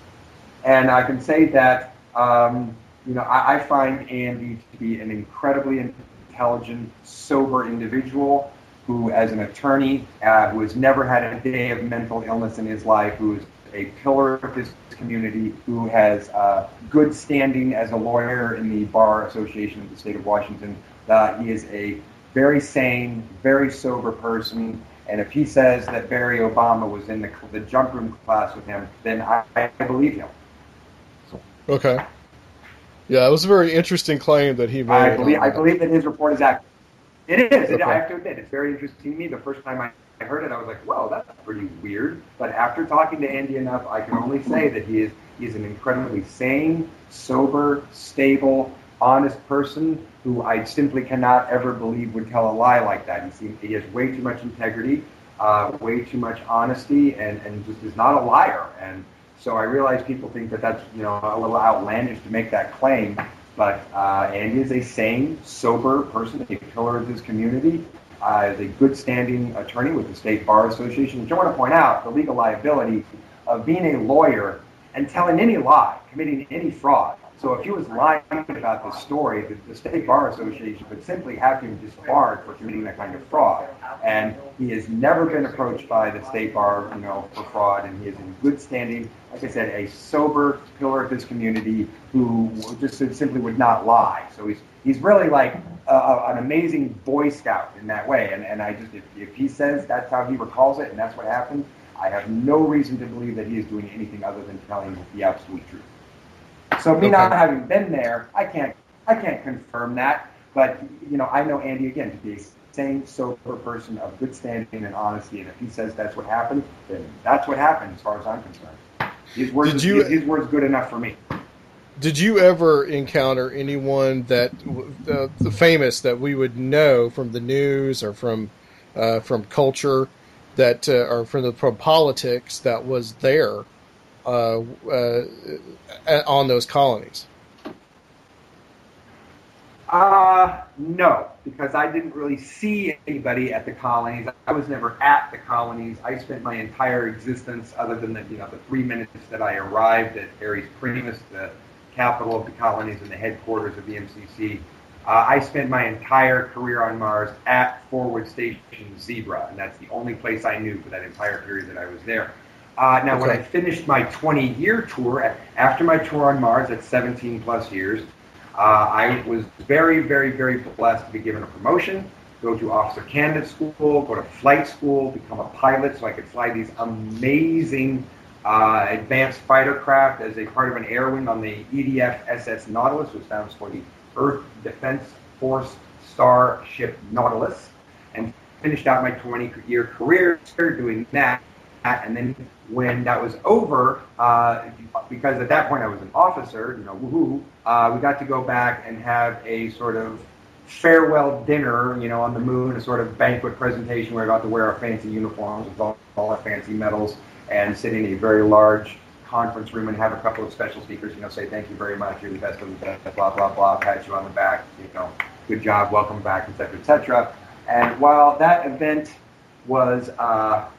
And I can say that, um, you know, I, I find Andy to be an incredibly intelligent, sober individual, who, as an attorney, uh, who has never had a day of mental illness in his life, who is a pillar of this community, who has uh, good standing as a lawyer in the Bar Association of the state of Washington. Uh, he is a very sane, very sober person, and if he says that Barry Obama was in the, the jump room class with him, then I, I believe him. Okay. Yeah, it was a very interesting claim that he made. I believe, I believe that his report is accurate. It is. It, Okay. I have to admit, it's very interesting to me. The first time I I heard it, I was like, "Whoa, that's pretty weird." But after talking to Andy enough, I can only say that he is he is an incredibly sane, sober, stable, honest person who I simply cannot ever believe would tell a lie like that. He seems, he has way too much integrity, uh, way too much honesty, and, and just is not a liar. And so I realize people think that that's you know a little outlandish to make that claim. But uh, Andy is a sane, sober person, a pillar of his community, uh, is a good standing attorney with the State Bar Association, which I want to point out, the legal liability of being a lawyer and telling any lie, committing any fraud. So if he was lying about the story, the, the State Bar Association would simply have him disbarred for committing that kind of fraud. And he has never been approached by the State Bar, you know, for fraud, and he is in good standing. Like I said, a sober pillar of his community who just simply would not lie. So he's he's really like a, a, an amazing Boy Scout in that way. And and I just if, if he says that's how he recalls it and that's what happened, I have no reason to believe that he is doing anything other than telling the absolute truth. So me Okay. not having been there, I can't I can't confirm that. But you know, I know Andy again to be a sane, sober person of good standing and honesty. And if he says that's what happened, then that's what happened as far as I'm concerned. His words, Did you- his, his words good enough for me. Did you ever encounter anyone that uh, the famous that we would know from the news or from uh, from culture that uh, or from the from politics that was there uh, uh, on those colonies? Uh, no, because I didn't really see anybody at the colonies. I was never at the colonies. I spent my entire existence, other than the, you know, the three minutes that I arrived at Ares Primus, the capital of the colonies and the headquarters of the M C C. Uh, I spent my entire career on Mars at Forward Station Zebra, and that's the only place I knew for that entire period that I was there. Uh, now, when I finished my twenty-year tour, after my tour on Mars at seventeen plus years, uh, I was very, very, very blessed to be given a promotion, go to officer candidate school, go to flight school, become a pilot so I could fly these amazing Uh, advanced fighter craft as a part of an air wing on the E D F S S Nautilus, which stands for the Earth Defense Force Starship Nautilus, and finished out my twenty-year career doing that. And then when that was over, uh, because at that point I was an officer, you know, woohoo, uh, we got to go back and have a sort of farewell dinner, you know, on the moon, a sort of banquet presentation where I got to wear our fancy uniforms with all, all our fancy medals, and sit in a very large conference room and have a couple of special speakers, you know, say thank you very much, you're the best of the best, blah, blah, blah, pat you on the back, you know, good job, welcome back, et cetera, et cetera. And while that event was, uh,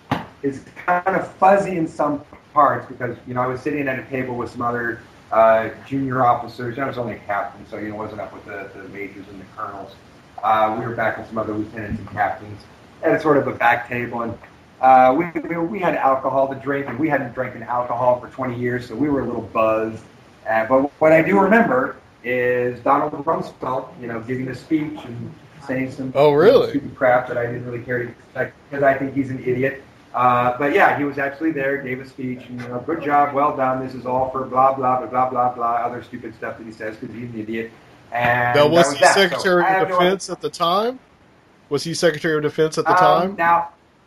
is kind of fuzzy in some parts because, you know, I was sitting at a table with some other uh, junior officers, I was only a captain, so, you know, wasn't up with the, the majors and the colonels. Uh, we were back with some other lieutenants and captains at a sort of a back table, and Uh, we, we we had alcohol to drink, and we hadn't drinking alcohol for twenty years, so we were a little buzzed. Uh, but what I do remember is Donald Rumsfeld, you know, giving a speech and saying some Oh, really? stupid crap that I didn't really care to expect because I think he's an idiot. Uh, but yeah, he was actually there, gave a speech, and you know, good job, well done. This is all for blah blah blah blah blah blah other stupid stuff that he says because he's an idiot. And Now, was, that was he that. Secretary So I of have no Defense at the time? Was he Secretary of Defense at the Um, time? Now,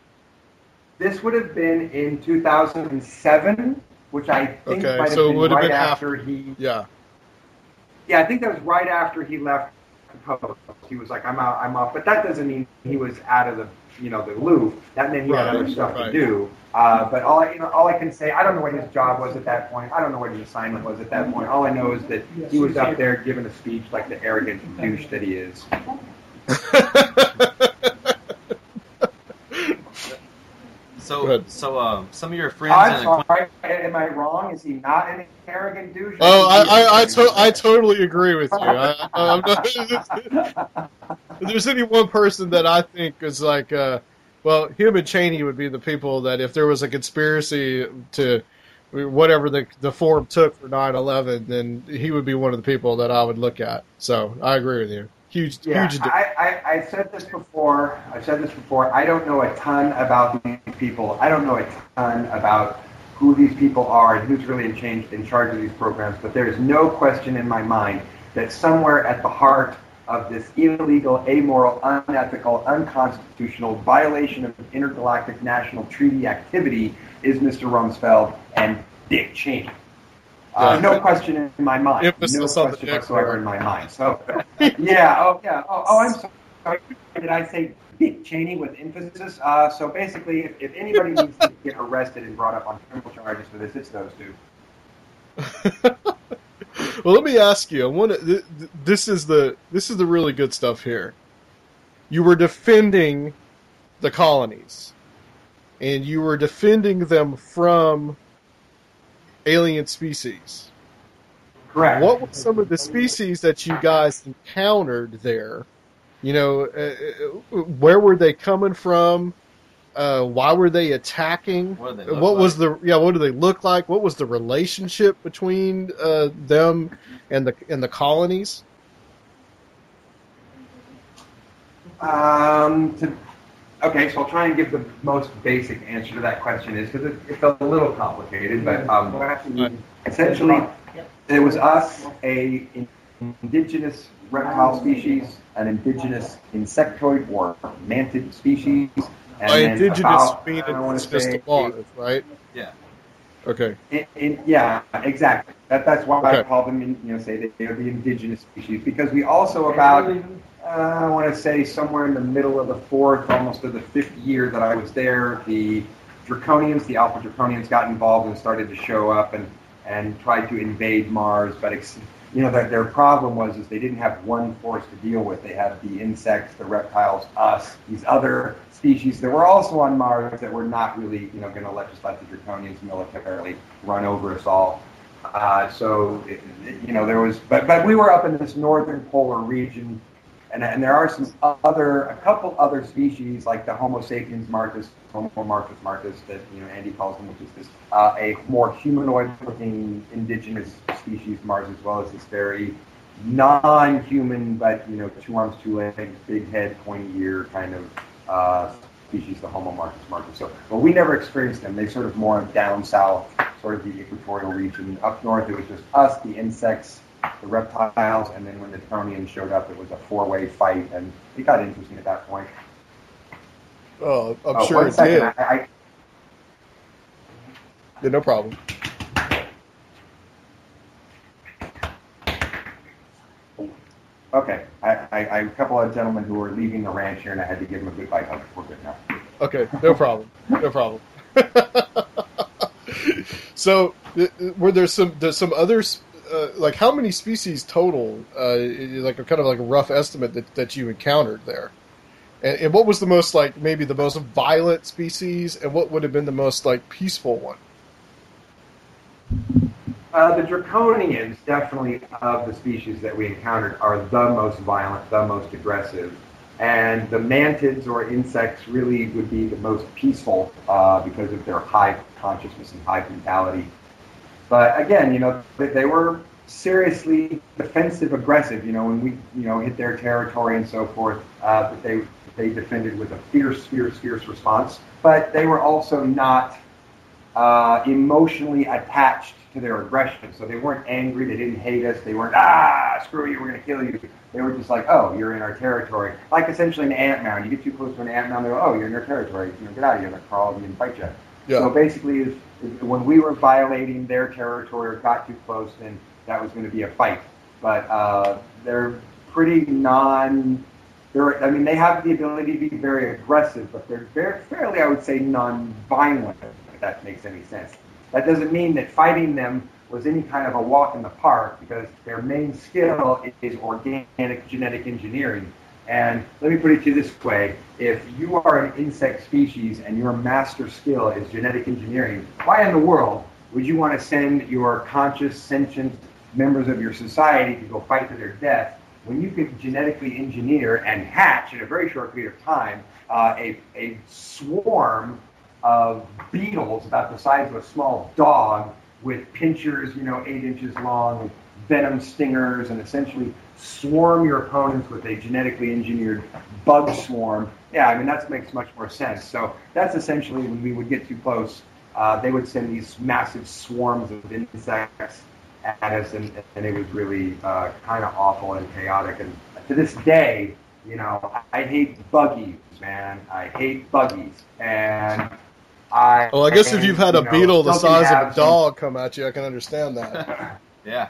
this would have been in two thousand seven, which I think Okay, might have so it been would have right been after after- he. Yeah. Yeah, I think that was right after he left the post. He was like, "I'm out, I'm off," but that doesn't mean he was out of the, you know, the Louvre. That meant he Right, had other stuff right. to do. Uh, but all I, you know, all I can say, I don't know what his job was at that point. I don't know what his assignment was at that point. All I know is that he was up there giving a speech like the arrogant douche that he is. So, Good. so um, some of your friends I'm and sorry. Am I wrong? Is he not an arrogant douche? Oh, I, I, I, to- I totally agree with you. I, I'm not, if there's any one person that I think is like, uh, well, him and Cheney would be the people that if there was a conspiracy to whatever the the form took for nine eleven, then he would be one of the people that I would look at. So I agree with you. Huge, Yeah, huge. I, I, I said this before. I've said this before. I don't know a ton about these people. I don't know a ton about who these people are and who's really in, change, in charge of these programs. But there is no question in my mind that somewhere at the heart of this illegal, amoral, unethical, unconstitutional violation of intergalactic national treaty activity is Mister Rumsfeld and Dick Cheney. Uh, no question in my mind. Emphasis no on the question dick whatsoever there. in my mind. So, yeah. Oh, yeah. Oh, oh, I'm sorry. Did I say Dick Cheney with emphasis? Uh, so basically, if, if anybody needs to get arrested and brought up on criminal charges for this, it's those two. Well, let me ask you. I want to, th- th- this is the this is the really good stuff here. You were defending the colonies, and you were defending them from alien species. Correct. What were some of the species that you guys encountered there? You know, uh, where were they coming from? Uh, why were they attacking? What do they look What was like? the yeah? What do they look like? What was the relationship between uh, them and the and the colonies? Um, to, okay, so I'll try and give the most basic answer to that question is because it, it's a little complicated, but um, essentially it was us, a indigenous reptile species, an indigenous insectoid or mantid species, and By then indigenous, about, meaning I want it's to just say, alive, right? Yeah. Okay. In, in, yeah, exactly. That, that's why I Okay. call them, you know, say that they're the indigenous species, because we also about, uh, I want to say somewhere in the middle of the fourth, almost of the fifth year that I was there, the Draconians, the Alpha Draconians got involved and started to show up and, and tried to invade Mars, but ex- you know, their, their problem was is they didn't have one force to deal with. They had the insects, the reptiles, us, these other species that were also on Mars that were not really, you know, going to let just let the Draconians militarily run over us all. Uh, so, it, it, you know, there was, but but we were up in this northern polar region, and and there are some other, a couple other species like the Homo sapiens marcus, Homo marcus marcus, that you know Andy calls them, which is this uh, a more humanoid-looking indigenous species Mars, as well as this very non-human, but you know, two arms, two legs, big head, pointy ear kind of uh, species, the Homo marcus marcus. So, well, we never experienced them. They sort of more down south, sort of the equatorial region. Up north, it was just us, the insects, the reptiles, and then when the Draconians showed up, it was a four-way fight, and it got interesting at that point. Oh, I'm Oh, sure one it second. did. I, I, Yeah, no problem. okay, I, I, I, a couple of gentlemen who were leaving the ranch here, and I had to give them a goodbye hug. We're good now. Okay, no problem. No problem. So, th- were there some there's some others? Uh, like, how many species total? Uh, like a kind of like a rough estimate that, that you encountered there, and, and what was the most like maybe the most violent species, and what would have been the most like peaceful one? Uh, the Draconians, definitely of the species that we encountered, are the most violent, the most aggressive. And the mantids or insects really would be the most peaceful uh, because of their high consciousness and high mentality. But again, you know, they, they were seriously defensive aggressive. You know, when we, you know, hit their territory and so forth, uh, that they they defended with a fierce, fierce, fierce response. But they were also not uh, emotionally attached to their aggression. So they weren't angry, they didn't hate us, they weren't, ah, screw you, we're going to kill you. They were just like, oh, you're in our territory. Like essentially an ant mound. You get too close to an ant mound, they go, oh, you're in our territory. You know, get out of here, they'll crawl over you and fight you. Yeah. So basically, is, is when we were violating their territory or got too close, then that was going to be a fight. But uh, they're pretty non, they're, I mean, they have the ability to be very aggressive, but they're very, fairly, I would say, non-violent, if that makes any sense. That doesn't mean that fighting them was any kind of a walk in the park, because their main skill is organic genetic engineering. And let me put it to you this way. If you are an insect species and your master skill is genetic engineering, why in the world would you want to send your conscious, sentient members of your society to go fight to their death when you could genetically engineer and hatch in a very short period of time uh, a, a swarm of beetles about the size of a small dog with pinchers, you know, eight inches long, venom stingers, and essentially swarm your opponents with a genetically engineered bug swarm. Yeah, I mean, that makes much more sense. So that's essentially when we would get too close, uh, they would send these massive swarms of insects at us, and, and it was really uh, kind of awful and chaotic. And to this day, you know, I hate buggies, man. I hate buggies. And I, Well, I guess if you've had a you know, beetle the still can size of have a some- dog come at you, I can understand that. Yeah.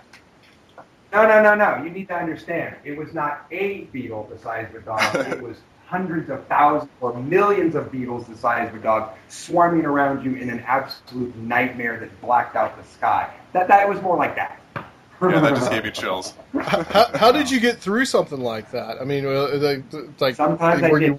No, no, no, no. You need to understand. It was not a beetle the size of a dog. It was hundreds of thousands or millions of beetles the size of a dog swarming around you in an absolute nightmare that blacked out the sky. That that was more like that. Yeah, that just gave you chills. how, how did you get through something like that? I mean, uh, like, like Sometimes I were get you?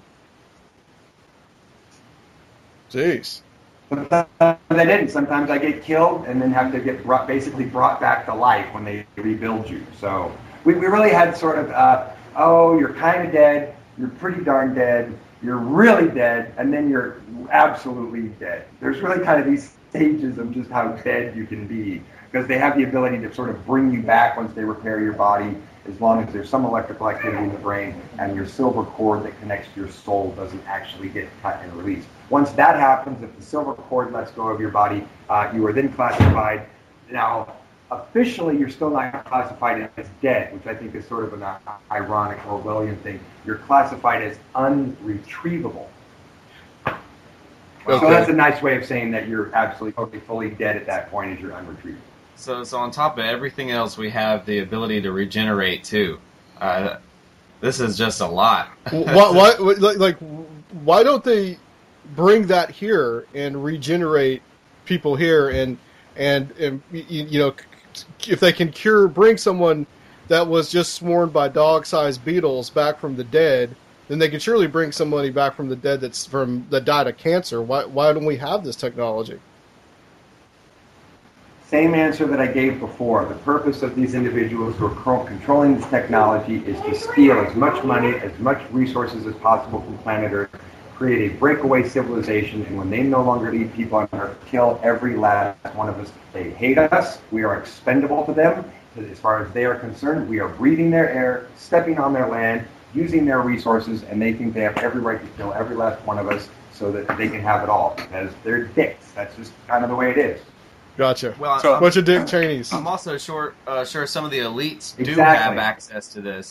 Jeez. Sometimes I didn't. Sometimes I get killed and then have to get brought, basically brought back to life when they rebuild you. So we, we really had sort of, uh, oh, you're kind of dead, you're pretty darn dead, you're really dead, and then you're absolutely dead. There's really kind of these stages of just how dead you can be, because they have the ability to sort of bring you back once they repair your body, as long as there's some electrical activity in the brain and your silver cord that connects to your soul doesn't actually get cut and released. Once that happens, if the silver cord lets go of your body, uh, you are then classified. Now, officially you're still not classified as dead, which I think is sort of an ironic Orwellian thing. You're classified as unretrievable. Okay. So that's a nice way of saying that you're absolutely totally fully dead at that point, is you're unretrievable. So, so on top of everything else, we have the ability to regenerate too. Uh, this is just a lot. why, why, like, like, why don't they bring that here and regenerate people here, and and, and you know, if they can cure, bring someone that was just sworn by dog-sized beetles back from the dead, then they can surely bring somebody back from the dead that's from that died of cancer. Why why don't we have this technology? Same answer that I gave before. The purpose of these individuals who are controlling this technology is to steal as much money, as much resources as possible from planet Earth, create a breakaway civilization, and when they no longer lead people on Earth, kill every last one of us. They hate us. We are expendable to them. As far as they are concerned, we are breathing their air, stepping on their land, using their resources, and they think they have every right to kill every last one of us so that they can have it all, because they're dicks. That's just kind of the way it is. Gotcha. Well, So- I'm, Bunch of Dick Cheneys. I'm also sure uh, sure some of the elites do Exactly. have access to this.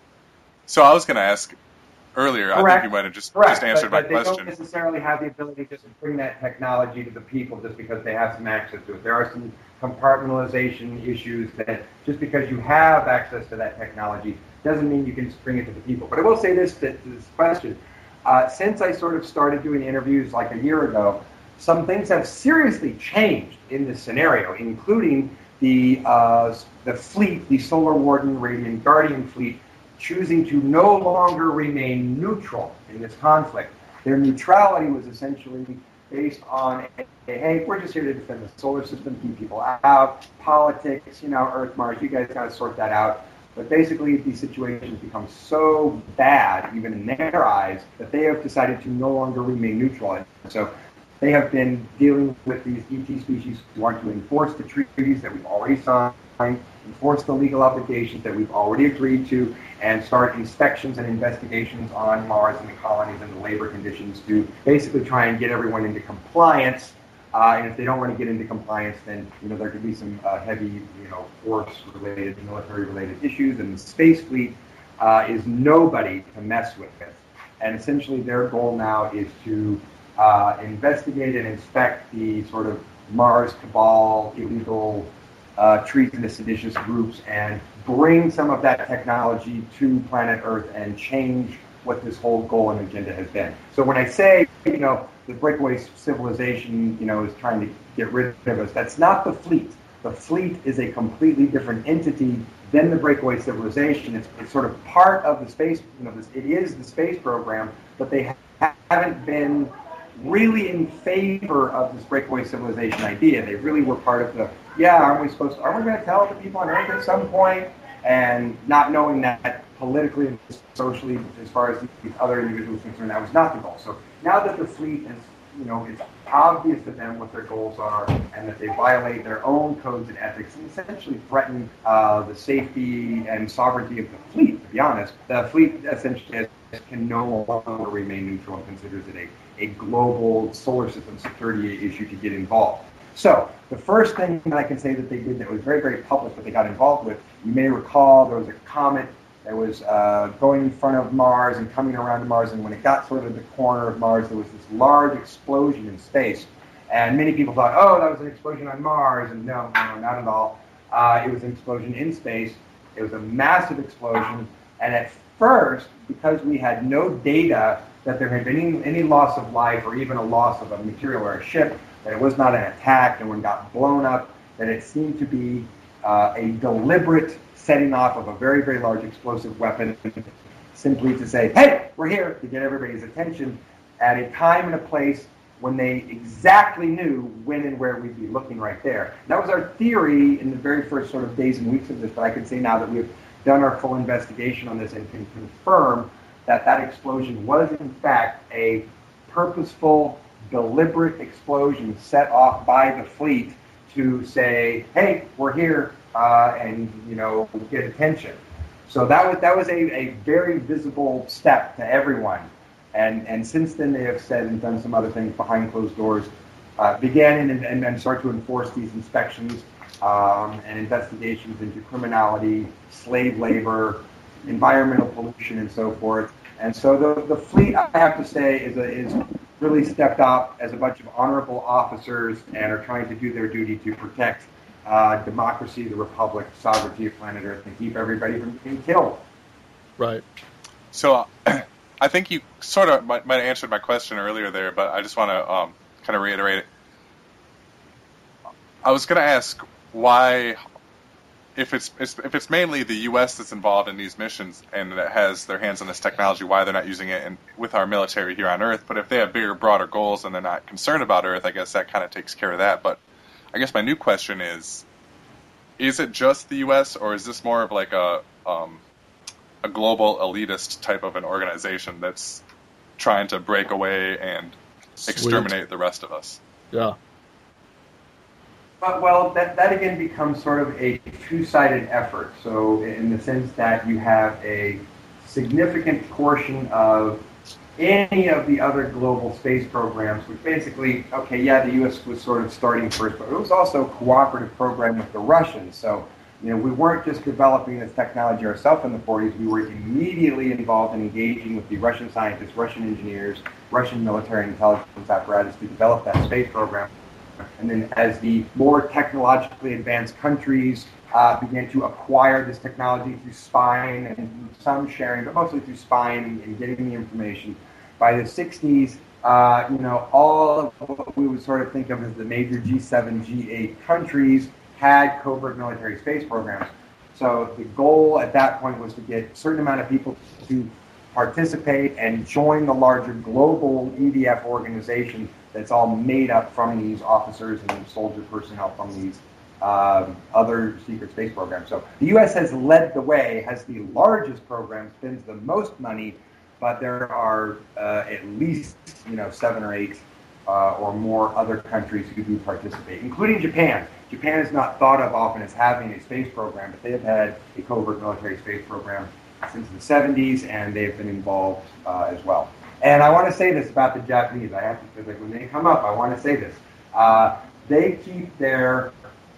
So I was going to ask earlier. I think Correct. you might have just, Correct, just answered but, my but they question. don't necessarily have the ability just to bring that technology to the people just because they have some access to it. There are some compartmentalization issues that just because you have access to that technology doesn't mean you can just bring it to the people. But I will say this to, to this question. Uh, since I sort of started doing interviews like a year ago, some things have seriously changed in this scenario, including the uh, the fleet, the Solar Warden Radiant Guardian fleet, choosing to no longer remain neutral in this conflict. Their neutrality was essentially based on, hey, we're just here to defend the solar system, keep people out, politics, you know, Earth, Mars, you guys got to sort that out. But basically, these situations become so bad, even in their eyes, that they have decided to no longer remain neutral. And so they have been dealing with these E T species who want to enforce the treaties that we've already signed, enforce the legal obligations that we've already agreed to, and start inspections and investigations on Mars and the colonies and the labor conditions to basically try and get everyone into compliance. Uh, and if they don't want to get into compliance, then you know there could be some uh, heavy, you know, force-related, military-related issues. And the space fleet uh, is nobody to mess with. And essentially, their goal now is to uh, investigate and inspect the sort of Mars cabal, illegal, uh, treasonous, seditious groups, and bring some of that technology to planet Earth and change what this whole goal and agenda has been. So when I say, you know, the breakaway civilization, you know, is trying to get rid of us, that's not the fleet. The fleet is a completely different entity than the breakaway civilization. It's, it's sort of part of the space, you know, this, it is the space program, but they ha- haven't been really in favor of this breakaway civilization idea. They really were part of the, yeah, aren't we supposed to, aren't we going to tell the people on Earth at some point? And not knowing that politically and socially, as far as these other individuals concerned, that was not the goal. So now that the fleet is, you know, it's obvious to them what their goals are, and that they violate their own codes and ethics and essentially threaten uh, the safety and sovereignty of the fleet, to be honest, the fleet essentially can no longer remain neutral and considers it a, a global solar system security issue to get involved. So the first thing that I can say that they did that was very, very public that they got involved with, you may recall there was a comet that was uh, going in front of Mars and coming around to Mars, and when it got sort of the corner of Mars, there was this large explosion in space. And many people thought, oh, that was an explosion on Mars, and no, no, not at all. Uh, it was an explosion in space. It was a massive explosion, and at first, because we had no data that there had been any, any loss of life or even a loss of a material or a ship, that it was not an attack, no one got blown up, that it seemed to be uh, a deliberate setting off of a very, very large explosive weapon simply to say, hey, we're here, to get everybody's attention at a time and a place when they exactly knew when and where we'd be looking right there. That was our theory in the very first sort of days and weeks of this, but I can say now that we've done our full investigation on this and can confirm that that explosion was in fact a purposeful, deliberate explosion set off by the fleet to say, hey, we're here, uh, and, you know, get attention. So that was that was a, a very visible step to everyone. And and since then they have said and done some other things behind closed doors, uh, began and, and, and start to enforce these inspections. um, and investigations into criminality, slave labor, environmental pollution, and so forth. And so the, the fleet, I have to say, is, a, is really stepped up as a bunch of honorable officers and are trying to do their duty to protect uh, democracy, the republic, sovereignty of planet Earth, and keep everybody from being killed. Right. So uh, I think you sort of might, might have answered my question earlier there, but I just want to um, kind of reiterate it. I was going to ask why, if it's, it's if it's mainly the U S that's involved in these missions and that has their hands on this technology, why they're not using it in, with our military here on Earth. But if they have bigger, broader goals and they're not concerned about Earth, I guess that kind of takes care of that. But I guess my new question is, is it just the U S or is this more of like a um, a global elitist type of an organization that's trying to break away and Sweet. exterminate the rest of us? Yeah. But, well, that, that again becomes sort of a two-sided effort. So in the sense that you have a significant portion of any of the other global space programs, which basically, okay, yeah, the U S was sort of starting first, but it was also a cooperative program with the Russians. So, you know, we weren't just developing this technology ourselves in the forties. We were immediately involved in engaging with the Russian scientists, Russian engineers, Russian military intelligence apparatus to develop that space program. And then as the more technologically advanced countries uh, began to acquire this technology through spying and some sharing, but mostly through spying and, and getting the information, by the sixties, uh, you know, all of what we would sort of think of as the major G seven, G eight countries had covert military space programs. So the goal at that point was to get a certain amount of people to participate and join the larger global E D F organization that's all made up from these officers and soldier personnel from these um, other secret space programs. So the U S has led the way, has the largest program, spends the most money, but there are uh, at least, you know, seven or eight uh, or more other countries who do participate, including Japan. Japan is not thought of often as having a space program, but they have had a covert military space program since the seventies, and they've been involved uh, as well. And I want to say this about the Japanese. I have to, because like when they come up, I want to say this. Uh, they keep their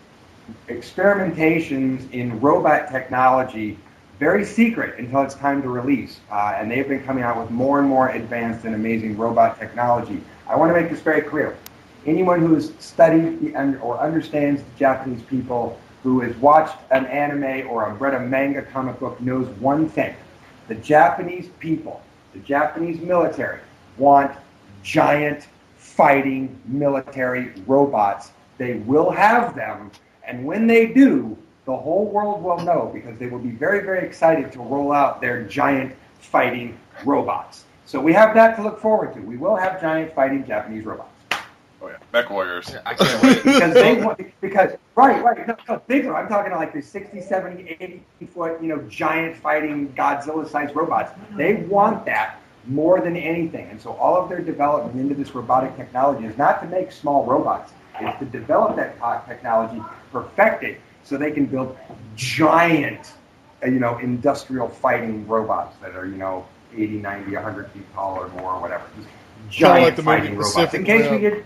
experimentations in robot technology very secret until it's time to release. Uh, and they've been coming out with more and more advanced and amazing robot technology. I want to make this very clear. Anyone who has studied the, or understands the Japanese people, who has watched an anime or read a manga comic book, knows one thing. The Japanese people, the Japanese military, want giant fighting military robots. They will have them, and when they do, the whole world will know, because they will be very, very excited to roll out their giant fighting robots. So we have that to look forward to. We will have giant fighting Japanese robots. Oh yeah, Mech Warriors. I can't wait. because they want, because right, right, no, no, bigger. I'm talking like the sixty, seventy, eighty foot, you know, giant fighting Godzilla-sized robots. They want that more than anything, and so all of their development into this robotic technology is not to make small robots. It's to develop that technology, perfect it, so they can build giant, uh, you know, industrial fighting robots that are, you know, eighty, ninety, one hundred feet tall or more, or whatever. Just giant like the movie fighting robots. Pacific In case we Rim. get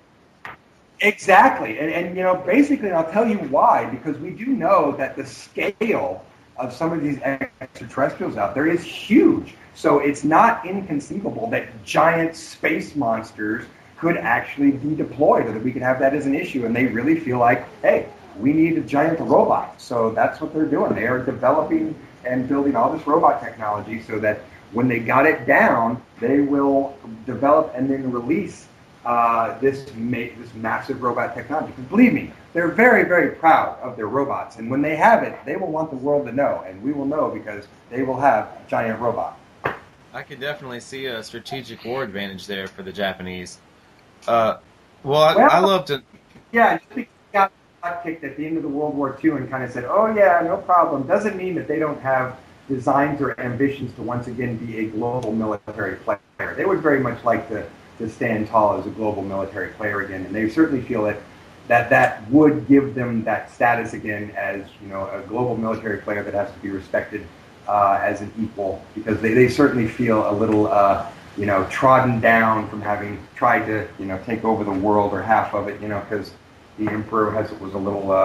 Exactly, and, and you know, basically, and I'll tell you why, because we do know that the scale of some of these extraterrestrials out there is huge. So it's not inconceivable that giant space monsters could actually be deployed, or that we could have that as an issue, and they really feel like, hey, we need a giant robot. So that's what they're doing. They are developing and building all this robot technology so that when they got it down, they will develop and then release Uh, this ma- this massive robot technology. Because believe me, they're very, very proud of their robots. And when they have it, they will want the world to know. And we will know because they will have a giant robot. I could definitely see a strategic war advantage there for the Japanese. Uh, well, I, Well- I love to... Yeah, just because they got hot kicked at the end of the World War Two and kind of said, oh yeah, no problem, doesn't mean that they don't have designs or ambitions to once again be a global military player. They would very much like to to stand tall as a global military player again, and they certainly feel that that that would give them that status again as, you know, a global military player that has to be respected uh, as an equal, because they, they certainly feel a little uh, you know, trodden down from having tried to, you know, take over the world or half of it, you know, because the emperor has was a little uh,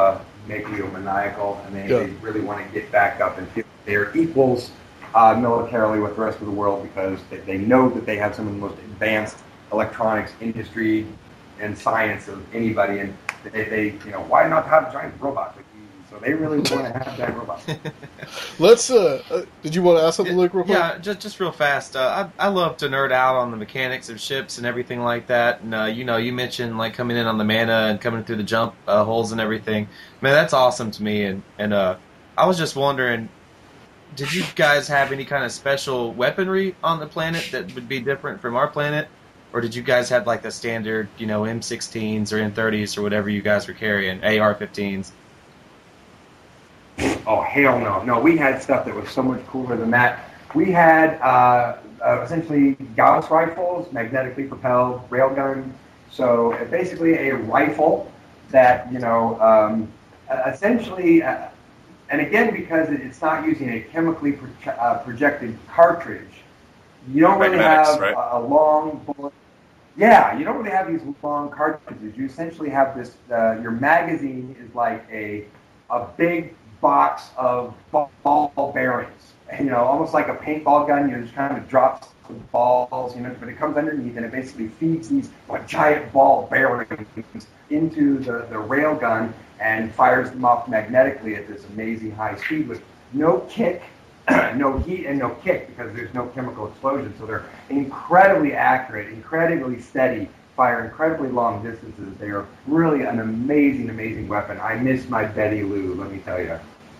megalomaniacal, and they, Yeah. they really want to get back up and feel they're equals uh, militarily with the rest of the world because they, they know that they have some of the most advanced electronics industry and science of anybody, and they, they you know, why not have giant robots? Like, so they really want to have giant robots. Let's. Uh, uh, did you want to ask something, Luke, real quick? Yeah, just just real fast. Uh, I I love to nerd out on the mechanics of ships and everything like that. And uh, you know, you mentioned like coming in on the mana and coming through the jump uh, holes and everything. Man, that's awesome to me. And and uh, I was just wondering, did you guys have any kind of special weaponry on the planet that would be different from our planet, or did you guys have like the standard, you know, M sixteens or M thirties or whatever you guys were carrying, A R fifteens? Oh, hell no. No, we had stuff that was so much cooler than that. We had uh, uh, essentially Gauss rifles, magnetically propelled railgun. So uh, basically a rifle that, you know, um, uh, essentially, uh, and again, because it, it's not using a chemically pro- uh, projected cartridge, you don't really Magnetics, have right? a, a long bullet. Yeah, you don't really have these long cartridges. You essentially have this, uh, your magazine is like a a big box of ball bearings, you know, almost like a paintball gun. You just kind of drops the balls, you know, but it comes underneath and it basically feeds these like, giant ball bearings into the, the rail gun and fires them off magnetically at this amazing high speed with no kick, no heat, and no kick because there's no chemical explosion. So they're incredibly accurate, incredibly steady, fire incredibly long distances. They are really an amazing, amazing weapon. I miss my Betty Lou, let me tell you.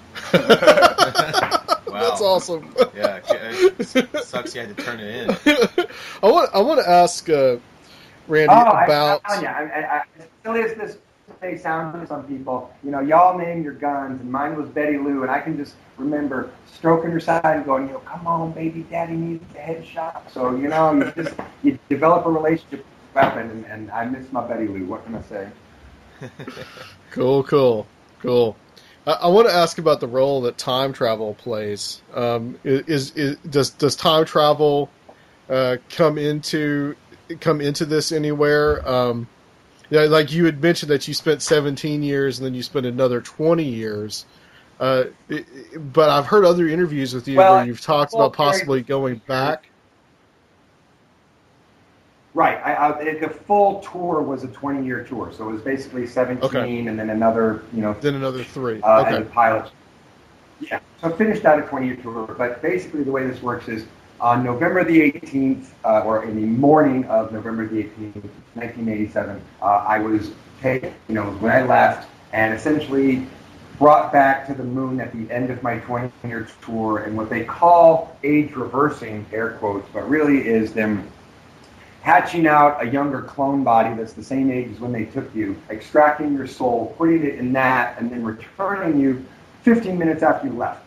Wow. That's awesome. Yeah, it sucks you had to turn it in. I want. I want to ask uh, Randy Oh, I, about. I, I, I, I, as silly as this may sound to some people, you know, y'all name your guns, and mine was Betty Lou, and I can just remember stroking her side and going, you know, come on, baby, daddy needs a headshot. So, you know, you just you develop a relationship with the weapon, and, and I miss my Betty Lou. What can I say? Cool, cool, cool. I, I want to ask about the role that time travel plays. Um, is, is does does time travel uh, come into come into this anywhere? Um, yeah, like you had mentioned that you spent seventeen years and then you spent another twenty years. Uh, it, it- but I've heard other interviews with you Well, where you've talked well, about possibly going back. Right. I, I, it, the full tour was a twenty-year tour, so it was basically seventeen Okay. and then another, you know, Then another three. uh, Okay. as a pilot. Yeah. So I finished out a twenty-year tour, but basically the way this works is on November the eighteenth, uh, or in the morning of November the eighteenth, nineteen eighty-seven, uh, I was taken, you know, when I left, and essentially brought back to the moon at the end of my twenty-year tour, and what they call age reversing, air quotes, but really is them hatching out a younger clone body that's the same age as when they took you, extracting your soul, putting it in that, and then returning you fifteen minutes after you left.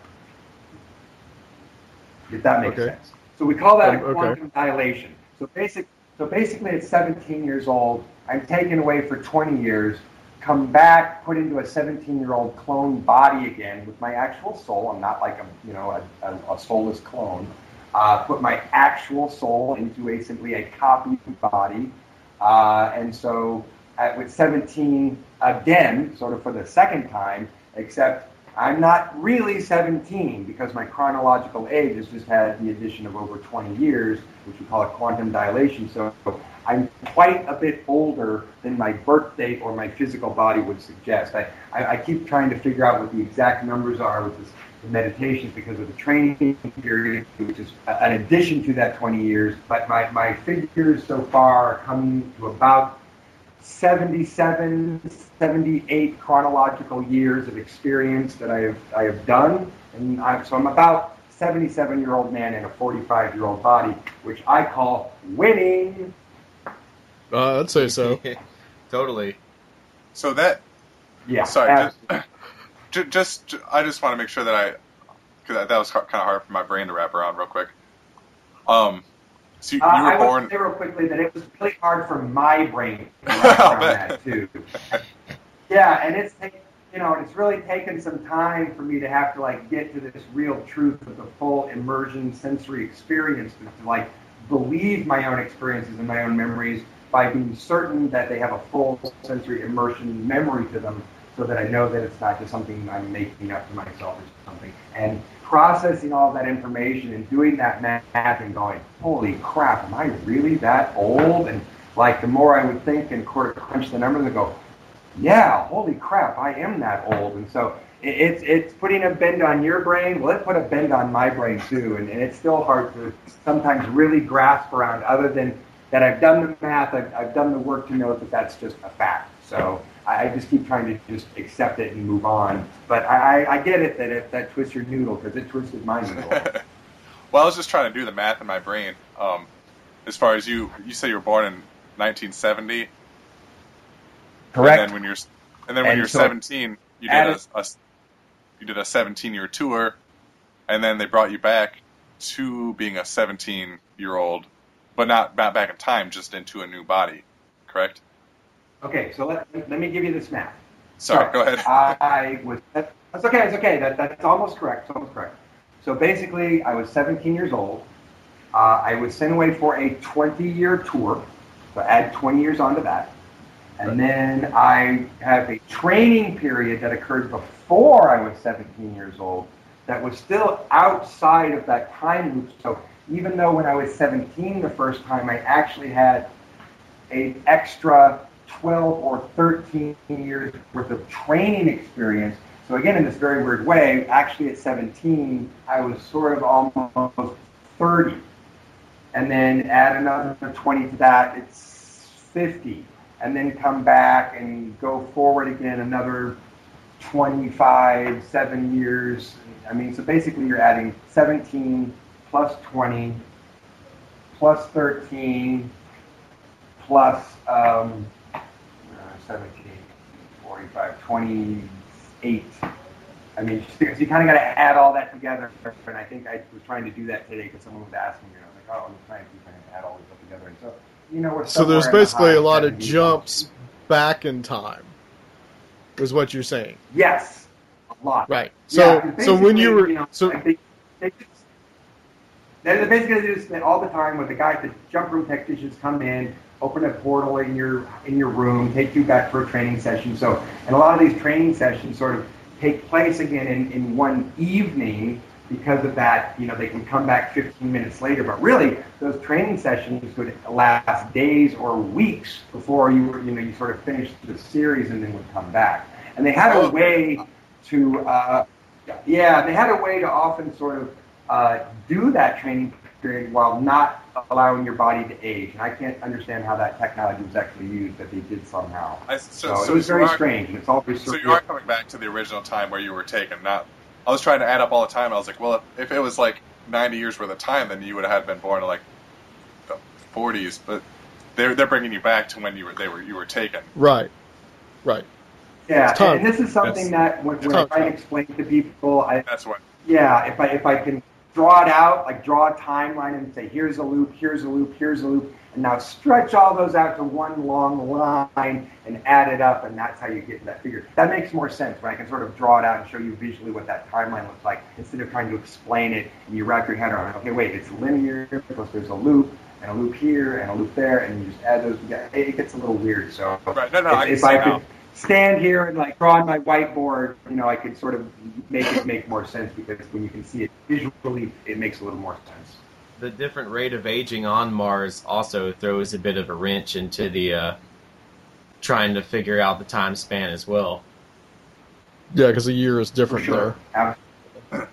If that makes Okay. sense. So we call that Um, a okay. quantum dilation. So basic, so basically at seventeen years old, I'm taken away for twenty years, come back, put into a seventeen-year-old clone body again with my actual soul. I'm not like a, you know, a, a, a soulless clone. Uh, put my actual soul into a simply a copy body. Uh, and so at, with seventeen, again, sort of for the second time, except I'm not really seventeen because my chronological age has just had the addition of over twenty years, which we call a quantum dilation. So I'm quite a bit older than my birth date or my physical body would suggest. I, I, I keep trying to figure out what the exact numbers are with this meditation because of the training period, which is an addition to that twenty years. But my, my figures so far are coming to about seventy-seven, seventy-eight chronological years of experience that I have I have done, and I'm, so I'm about seventy-seven-year-old man in a forty-five-year-old body, which I call winning. Uh, I'd say so. Totally. So that, Yeah. sorry, absolutely. just, just, just I just want to make sure that I, because that, that was kind of hard for my brain to wrap around real quick. Um, so you, Uh, you were I want born. to say real quickly that it was really hard for my brain to wrap I'll around bet. that too. Yeah, and it's taken, you know, it's really taken some time for me to have to like get to this real truth of the full immersion sensory experience to, to like believe my own experiences and my own memories by being certain that they have a full sensory immersion memory to them. so that I know that it's not just something I'm making up to myself or something. And processing all that information and doing that math and going, holy crap, am I really that old? And like the more I would think and sort of crunch the numbers and go, yeah, holy crap, I am that old. And so it's it's putting a bend on your brain. Well, it put a bend on my brain too. And, and it's still hard to sometimes really grasp around, other than that I've done the math, I've, I've done the work to know that that's just a fact. So I, I just keep trying to just accept it and move on. But I, I, I get it that it, that twists your noodle, because it twisted my noodle. Well, I was just trying to do the math in my brain. Um, as far as you, you say you were born in nineteen seventy. Correct. And then when you're, and then when And you're so seventeen, you did added- a, a, you did a seventeen-year tour, and then they brought you back to being a seventeen-year-old, but not back back in time, just into a new body. Correct? Okay, so let, let me give you this math. Sorry, go ahead. I was, that's okay, it's okay. That, that's almost correct, it's almost correct. So basically, I was seventeen years old. Uh, I was sent away for a twenty-year tour, so add twenty years onto that. And then I have a training period that occurred before I was seventeen years old that was still outside of that time loop. So even though when I was seventeen the first time, I actually had an extra twelve or thirteen years worth of training experience. So again, in this very weird way, actually at seventeen, I was sort of almost thirty. And then add another twenty to that, it's fifty. And then come back and go forward again another twenty-five, seven years. I mean, so basically you're adding seventeen plus twenty plus thirteen plus um, uh, seventeen, forty-five, twenty-eight. I mean, because you kind of got to add all that together. And I think I was trying to do that today because someone was asking me, and I was like, oh, I'm trying to, trying to add all this up together. And so, you know, we're So there's somewhere in the basically high a lot of seventies. jumps back in time, is what you're saying. Yes, a lot. Right. So Yeah, so when you were basically, know, so I think they just, they're basically do this all the time with the guy, the jump room technicians come in, open a portal in your in your room, take you back for a training session. So, and a lot of these training sessions sort of take place again in, in one evening. Because of that, you know, they can come back fifteen minutes later. But really, those training sessions could last days or weeks before you were, you know, you sort of finished the series and then would come back. And they had a way to, uh, yeah, they had a way to often sort of uh, do that training period while not allowing your body to age. And I can't understand how that technology was actually used, but they did somehow. I, So, so, it was so very you are- strange, and it's all very So you surreal. are coming back to the original time where you were taken, not... I was trying to add up all the time. I was like, well, if, if it was like ninety years worth of time, then you would have had been born in like the forties. But they're they're bringing you back to when you were they were you were taken. right, right. Yeah, It's time. and this is something that when, when I time. try to explain to people, I, That's what. yeah, if I if I can draw it out, like draw a timeline and say, here's a loop, here's a loop, here's a loop, and now stretch all those out to one long line and add it up, and that's how you get to that figure. That makes more sense when I can sort of draw it out and show you visually what that timeline looks like, instead of trying to explain it and you wrap your head around, okay, wait, it's linear, plus there's a loop, and a loop here, and a loop there, and you just add those together. It gets a little weird, so Right. No, no, I if, can if see I now. could stand here and like draw on my whiteboard, you know, I could sort of make it make more sense, because when you can see it visually, it makes a little more sense. The different rate of aging on Mars also throws a bit of a wrench into the uh, trying to figure out the time span as well. Yeah, because a year is For different sure. Ab-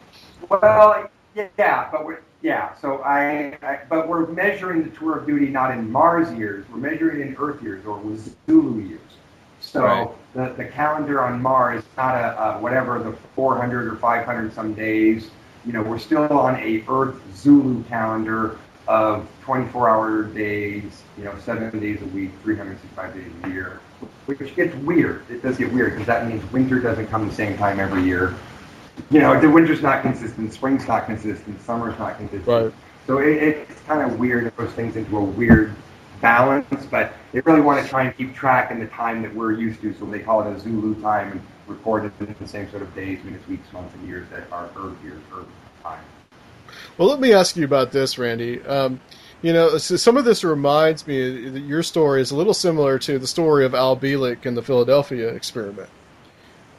Well, yeah, but we're yeah. So I, I, but we're measuring the tour of duty not in Mars years. We're measuring it in Earth years, or with Zulu years. So Right. the the calendar on Mars is not a, a whatever the four hundred or five hundred some days. You know, we're still on a Earth Zulu calendar of twenty-four hour days. You know, seven days a week, three hundred sixty-five days a year. Which gets weird. It does get weird because that means winter doesn't come the same time every year. You know, the winter's not consistent, spring's not consistent, summer's not consistent. Right. So it, it's kind of weird. It puts things into a weird balance, but they really want to try and keep track in the time that we're used to. So they call it a Zulu time and record it in the same sort of days, minutes, weeks, months, and years that are Earth years, Earth time. Well, let me ask you about this, Randy. Um, you know, so some of this reminds me that your story is a little similar to the story of Al Bielek and the Philadelphia experiment.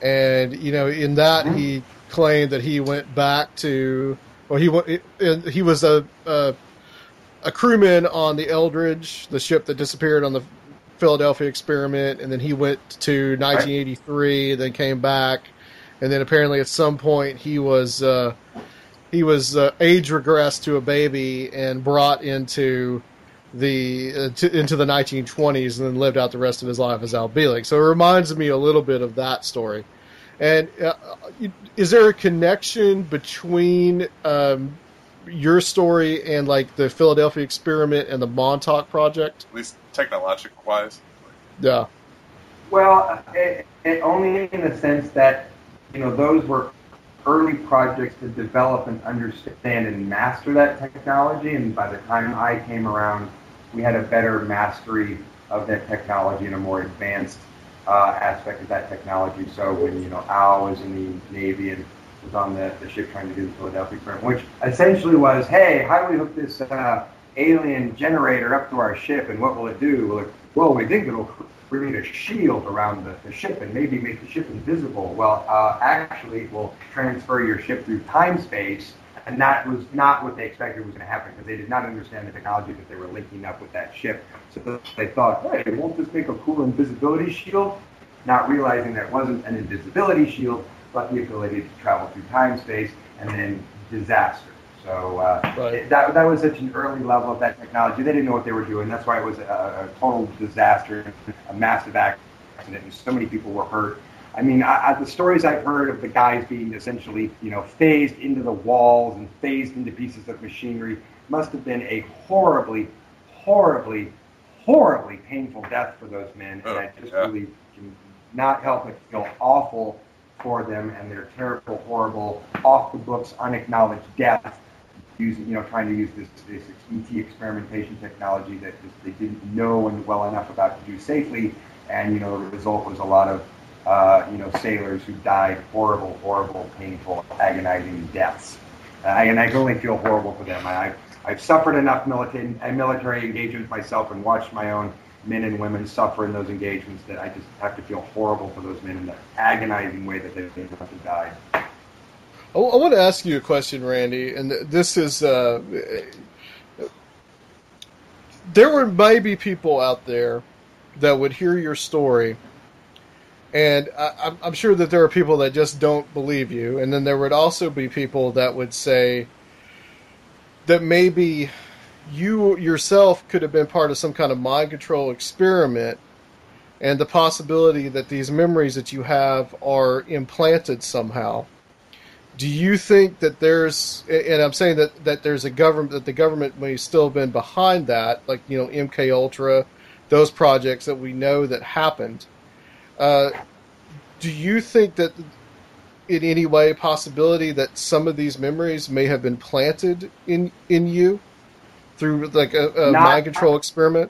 And, you know, in that he claimed that he went back to, well, he went, he was a, a, a crewman on the Eldridge, the ship that disappeared on the Philadelphia experiment, and then he went to nineteen eighty-three, then came back, and then apparently at some point he was uh, he was uh, age regressed to a baby and brought into the uh, to, into the nineteen twenties, and then lived out the rest of his life as Al Bielek. So it reminds me a little bit of that story. And uh, is there a connection between um, your story and like the Philadelphia experiment and the Montauk project? At least technological-wise. Yeah. Well, it, it only in the sense that, you know, those were early projects to develop and understand and master that technology. And by the time I came around, we had a better mastery of that technology and a more advanced uh, aspect of that technology. So when, you know, Al was in the Navy and was on the, the ship trying to do the Philadelphia experiment, which essentially was, hey, how do we hook this uh, alien generator up to our ship, and what will it do? Well, it, well we think it'll create a shield around the, the ship and maybe make the ship invisible. Well, uh, actually, it will transfer your ship through time-space, and that was not what they expected was going to happen, because they did not understand the technology that they were linking up with that ship. So they thought, hey, won't this make a cool invisibility shield? Not realizing that it wasn't an invisibility shield, but the ability to travel through time-space, and then disaster. So uh, right. it, that that was such an early level of that technology. They didn't know what they were doing. That's why it was a, a total disaster, a massive accident, and so many people were hurt. I mean, I, I, the stories I've heard of the guys being essentially, you know, phased into the walls and phased into pieces of machinery must have been a horribly, horribly, horribly painful death for those men. Oh, and I just yeah. really can not help but feel awful for them and their terrible, horrible, off-the-books, unacknowledged death. Using, you know, trying to use this, this E T experimentation technology that just, they didn't know and well enough about to do safely, and you know the result was a lot of uh, you know sailors who died horrible, horrible, painful, agonizing deaths. Uh, and I can only feel horrible for them. I, I've suffered enough military military engagements myself and watched my own men and women suffer in those engagements that I just have to feel horrible for those men in the agonizing way that they've died. I want to ask you a question, Randy, and this is, uh, there were maybe people out there that would hear your story, and I, I'm sure that there are people that just don't believe you, and then there would also be people that would say that maybe you yourself could have been part of some kind of mind control experiment, and the possibility that these memories that you have are implanted somehow. Do you think that there's, and I'm saying that, that there's a government, that the government may still have been behind that, like, you know, M K Ultra, those projects that we know that happened. Uh, do you think that in any way possibility that some of these memories may have been planted in, in you through like a, a not, mind control experiment?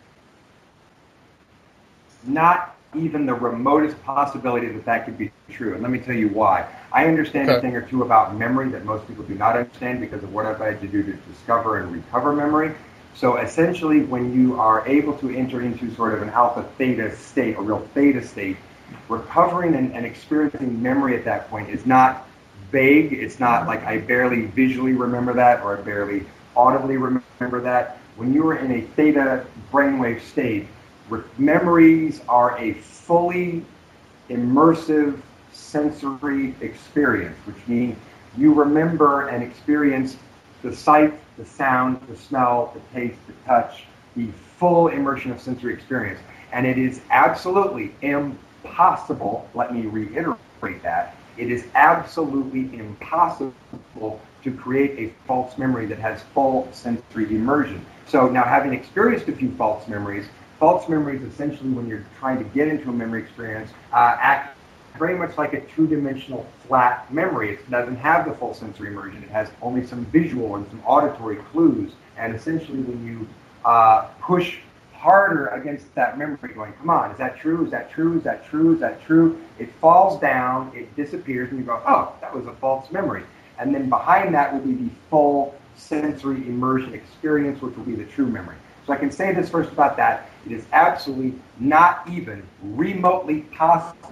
Not even the remotest possibility that that could be true. And let me tell you why. I understand okay. a thing or two about memory that most people do not understand because of what I've had to do to discover and recover memory. So essentially, when you are able to enter into sort of an alpha theta state, a real theta state, recovering and, and experiencing memory at that point is not vague. It's not like I barely visually remember that or I barely audibly remember that. When you are in a theta brainwave state, memories are a fully immersive sensory experience, which means you remember and experience the sight, the sound, the smell, the taste, the touch, the full immersion of sensory experience. And it is absolutely impossible, let me reiterate that, it is absolutely impossible to create a false memory that has full sensory immersion. So now, having experienced a few false memories, false memories essentially when you're trying to get into a memory experience uh, act very much like a two-dimensional flat memory. It doesn't have the full sensory immersion. It has only some visual and some auditory clues. And essentially when you uh, push harder against that memory going, come on, is that true? Is that true? Is that true? Is that true? It falls down, it disappears, and you go, oh, that was a false memory. And then behind that will be the full sensory immersion experience, which will be the true memory. So I can say this first about that. It is absolutely not even remotely possible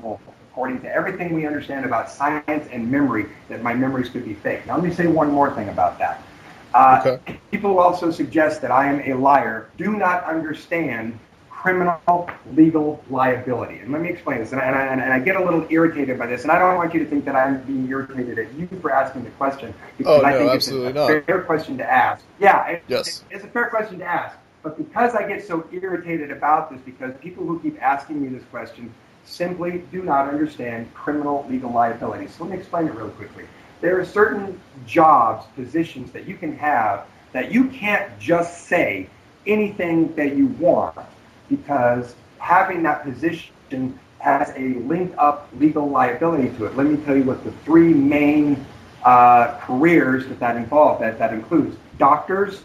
according to everything we understand about science and memory, that my memories could be fake. Now, let me say one more thing about that. Uh, Okay. People also suggest that I am a liar, do not understand criminal legal liability. And let me explain this. And I, and, I, and I get a little irritated by this. And I don't want you to think that I'm being irritated at you for asking the question. Because Oh, I no, think absolutely it's a not. fair question to ask. Yeah, it, Yes. it's a fair question to ask. But because I get so irritated about this, because people who keep asking me this question simply do not understand criminal legal liability. So let me explain it really quickly. There are certain jobs, positions that you can have that you can't just say anything that you want, because having that position has a linked up legal liability to it. Let me tell you what the three main uh, careers that that involve, that, that includes doctors,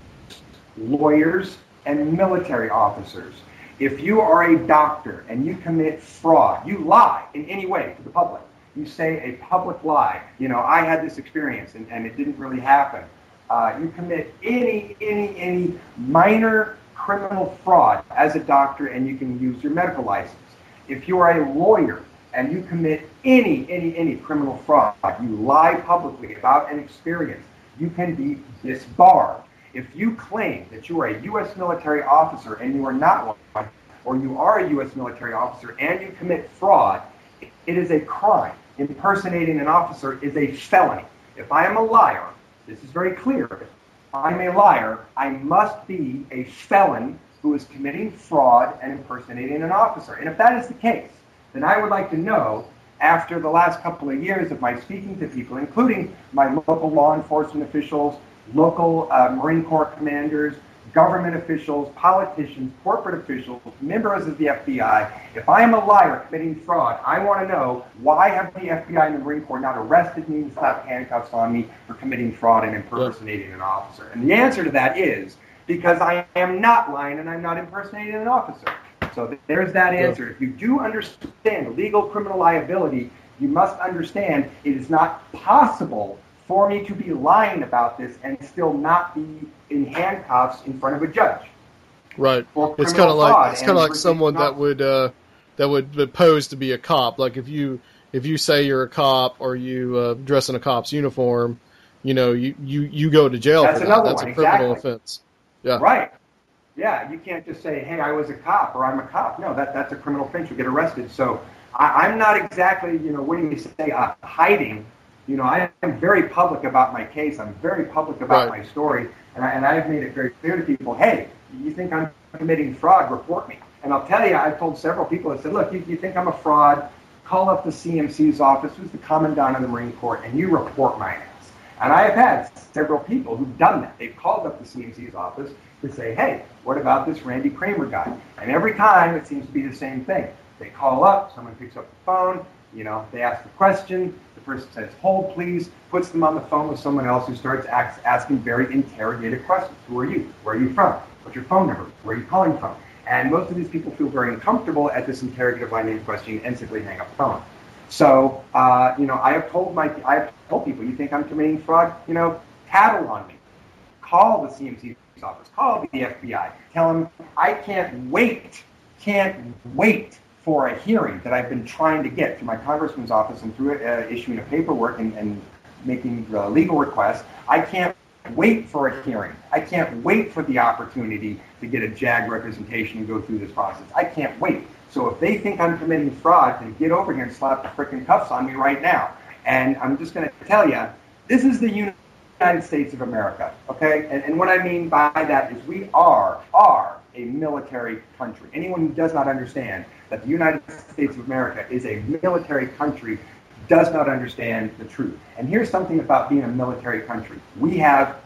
lawyers, and military officers. If you are a doctor and you commit fraud, you lie in any way to the public, you say a public lie, you know, I had this experience and, and it didn't really happen. Uh, you commit any, any, any minor criminal fraud as a doctor and you can use your medical license. If you are a lawyer and you commit any, any, any criminal fraud, you lie publicly about an experience, you can be disbarred. If you claim that you are a U S military officer and you are not one, or you are a U S military officer and you commit fraud, it is a crime. Impersonating an officer is a felony. If I am a liar, this is very clear. If I'm a liar, I must be a felon who is committing fraud and impersonating an officer. And if that is the case, then I would like to know, after the last couple of years of my speaking to people, including my local law enforcement officials, local uh, Marine Corps commanders, government officials, politicians, corporate officials, members of the F B I, if I am a liar committing fraud, I want to know, why have the F B I and the Marine Corps not arrested me and slapped handcuffs on me for committing fraud and impersonating an officer? And the answer to that is because I am not lying and I'm not impersonating an officer. So there's that answer. If you do understand legal criminal liability, you must understand it is not possible for me to be lying about this and still not be in handcuffs in front of a judge. Right. For It's criminal kind of like fraud it's kind of and like someone not- that would uh, that would pose to be a cop. Like if you if you say you're a cop or you uh, dress in a cop's uniform, you know, you, you, you go to jail That's for that. another That's one, a criminal exactly. offense. Yeah. Right. Yeah, you can't just say, hey, I was a cop or I'm a cop. No, that, that's a criminal offense. You get arrested. So I, I'm not exactly, you know, what do you say, uh, hiding. You know, I am very public about my case. I'm very public about Right. my story. And, I, and I've made it very clear to people, hey, you think I'm committing fraud, report me. And I'll tell you, I've told several people, I said, look, you, you think I'm a fraud, call up the C M C's office, who's the Commandant of the Marine Corps, and you report my ass. And I have had several people who've done that. They've called up the C M C's office to say, hey, what about this Randy Kramer guy? And every time it seems to be the same thing. They call up, someone picks up the phone, you know, they ask the question, the person says, hold please, puts them on the phone with someone else who starts ask, asking very interrogative questions. Who are you? Where are you from? What's your phone number? Where are you calling from? And most of these people feel very uncomfortable at this interrogative line name question and simply hang up the phone. So, uh, you know, I have told my, I have told people, you think I'm committing fraud? You know, tattle on me. Call the C M C's office. Call the F B I. Tell them I can't wait, can't wait for a hearing that I've been trying to get through my congressman's office and through uh, issuing a paperwork and, and making uh, legal requests. I can't wait for a hearing. I can't wait for the opportunity to get a JAG representation and go through this process. I can't wait. So if they think I'm committing fraud, then get over here and slap the frickin' cuffs on me right now. And I'm just going to tell you, this is the United States of America, okay? And, and what I mean by that is we are, are a military country. Anyone who does not understand that the United States of America is a military country does not understand the truth. And here's something about being a military country. We have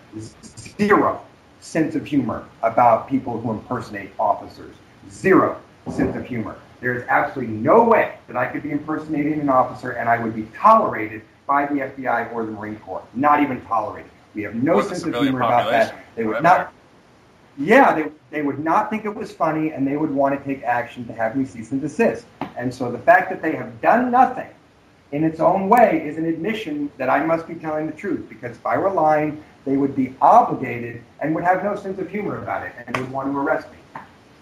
zero sense of humor about people who impersonate officers. Zero sense of humor. There is absolutely no way that I could be impersonating an officer and I would be tolerated by the F B I or the Marine Corps. Not even tolerated. We have no Or the sense of civilian humor about that. population, They would for that not. matter. Yeah, they, they would not think it was funny, and they would want to take action to have me cease and desist. And so the fact that they have done nothing in its own way is an admission that I must be telling the truth, because if I were lying, they would be obligated and would have no sense of humor about it, and would want to arrest me.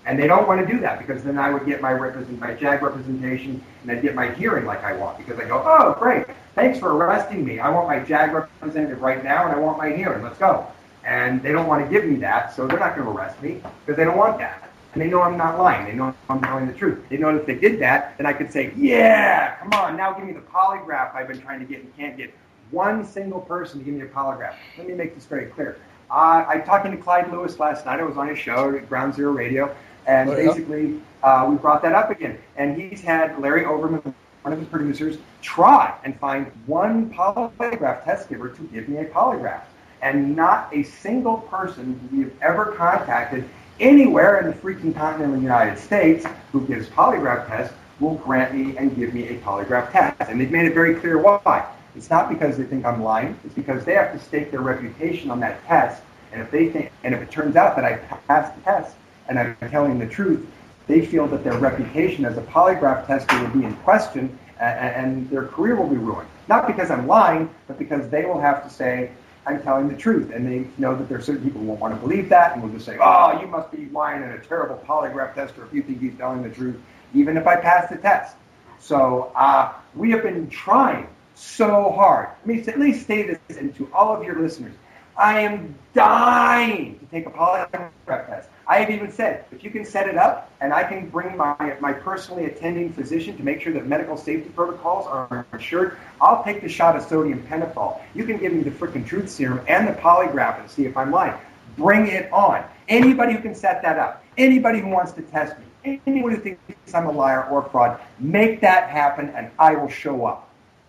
And they don't want to do that because then I would get my represent my JAG representation and I'd get my hearing like I want because I go, oh, great, thanks for arresting me. I want my JAG representative right now and I want my hearing. Let's go. And they don't want to give me that, so they're not going to arrest me because they don't want that. And they know I'm not lying. They know I'm telling the truth. They know if they did that, then I could say, yeah, come on, now give me the polygraph I've been trying to get and can't get. One single person to give me a polygraph. Let me make this very clear. Uh, I talked to Clyde Lewis last night. I was on his show at Ground Zero Radio. And oh, yeah. basically, uh, we brought that up again. And he's had Larry Overman, one of his producers, try and find one polygraph test giver to give me a polygraph. And not a single person who we have ever contacted anywhere in the freaking continental United States who gives polygraph tests will grant me and give me a polygraph test. And they've made it very clear why. It's not because they think I'm lying. It's because they have to stake their reputation on that test. And if they think, and if it turns out that I passed the test, and I'm telling the truth, they feel that their reputation as a polygraph tester will be in question and, and their career will be ruined. Not because I'm lying, but because they will have to say, I'm telling the truth. And they know that there are certain people who won't want to believe that and will just say, oh, you must be lying and a terrible polygraph tester if you think he's telling the truth, even if I pass the test. So uh, we have been trying so hard. Let me, at least say this into all of your listeners. I am dying to take a polygraph test. I have even said, if you can set it up and I can bring my, my personally attending physician to make sure that medical safety protocols are ensured, I'll take the shot of sodium pentothal. You can give me the freaking truth serum and the polygraph and see if I'm lying. Bring it on. Anybody who can set that up, anybody who wants to test me, anyone who thinks I'm a liar or a fraud, make that happen and I will show up.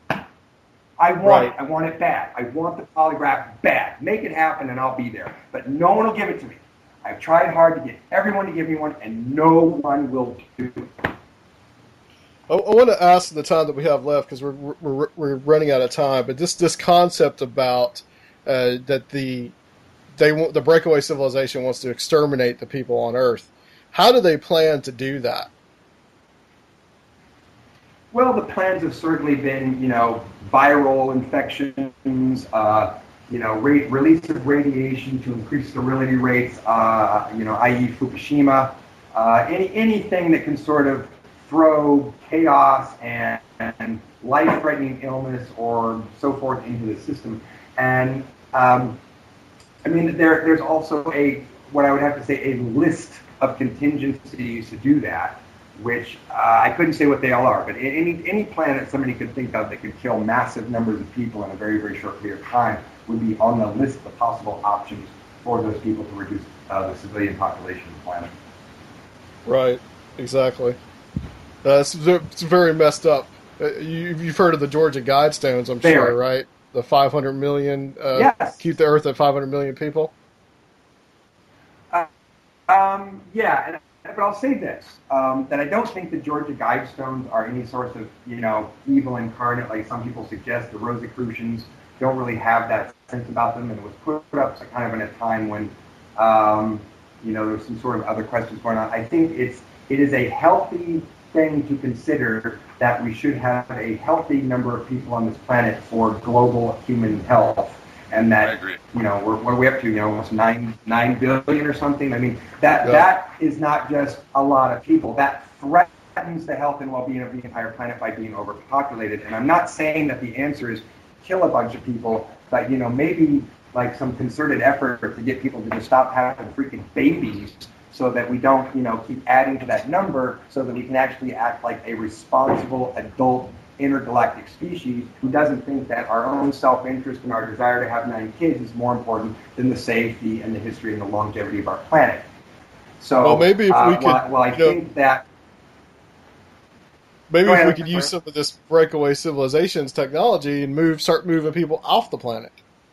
I want right. it. I want it bad. I want the polygraph bad. Make it happen and I'll be there. But no one will give it to me. I've tried hard to get everyone to give me one, and no one will do it. I, I want to ask the time that we have left because we're, we're we're running out of time. But this this concept about uh, that the they want, the breakaway civilization wants to exterminate the people on Earth. How do they plan to do that? Well, the plans have certainly been, you know, viral infections. Uh, you know, rate, release of radiation to increase sterility rates, uh, you know, that is. Fukushima, uh, any anything that can sort of throw chaos and, and life-threatening illness or so forth into the system. And, um, I mean, there there's also a, what I would have to say, a list of contingencies to do that, which uh, I couldn't say what they all are, but any any plan that somebody could think of that could kill massive numbers of people in a very, very short period of time would be on the list of possible options for those people to reduce uh, the civilian population of the planet. Right, exactly. Uh, it's, it's very messed up. Uh, you, you've heard of the Georgia Guidestones, I'm Very. sure, right? The five hundred million, uh, yes. keep the Earth at five hundred million people? Uh, um, yeah, and but I'll say this, um, that I don't think the Georgia Guidestones are any source of, you know, evil incarnate, like some people suggest. The Rosicrucians don't really have that sense about them, and it was put up kind of in a time when, um, you know, there was some sort of other questions going on. I think it's it is a healthy thing to consider that we should have a healthy number of people on this planet for global human health. And that, I agree. you know, we're, what are we up to? You know, almost nine nine billion or something. I mean, that Yeah. that is not just a lot of people. That threatens the health and well-being of the entire planet by being overpopulated. And I'm not saying that the answer is kill a bunch of people, but, you know, maybe like some concerted effort to get people to just stop having freaking babies, so that we don't, you know, keep adding to that number, so that we can actually act like a responsible adult intergalactic species who doesn't think that our own self-interest and our desire to have nine kids is more important than the safety and the history and the longevity of our planet. So, Well, maybe if uh, we could, while, while I you know, think that... Maybe Go if we ahead. could use some of this breakaway civilizations technology and move, start moving people off the planet.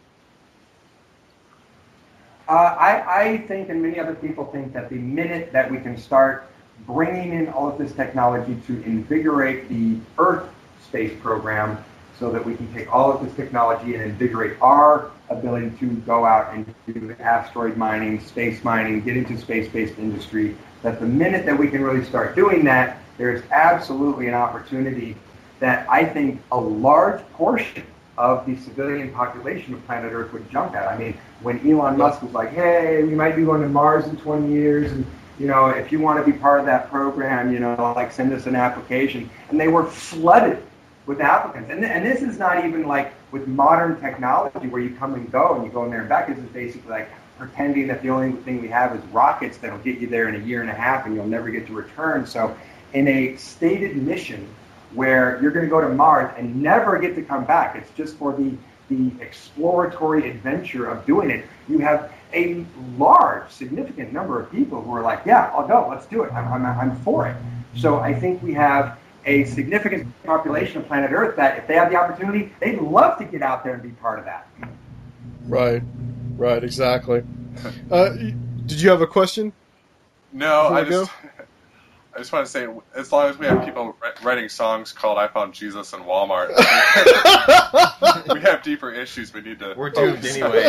Uh, I, I think, and many other people think, that the minute that we can start bringing in all of this technology to invigorate the Earth space program, so that we can take all of this technology and invigorate our ability to go out and do asteroid mining, space mining, get into space-based industry, that the minute that we can really start doing that, there's absolutely an opportunity that I think a large portion of the civilian population of planet Earth would jump at. I mean, when Elon Musk was like, hey, we might be going to Mars in twenty years, and you know, if you want to be part of that program, you know, like send us an application. And they were flooded with applicants. And, and this is not even like with modern technology where you come and go and you go in there and back. This is basically like pretending that the only thing we have is rockets that'll get you there in a year and a half and you'll never get to return. So in a stated mission where you're going to go to Mars and never get to come back, it's just for the, the exploratory adventure of doing it, you have a large, significant number of people who are like, yeah, I'll go, let's do it, I'm, I'm, I'm for it. So I think we have a significant population of planet Earth that if they have the opportunity, they'd love to get out there and be part of that. Right, right, exactly. Uh, did you have a question? No, I Before we just, I just want to say, as long as we have people writing songs called "I Found Jesus in Walmart," we have deeper issues we need to. We're doomed anyway.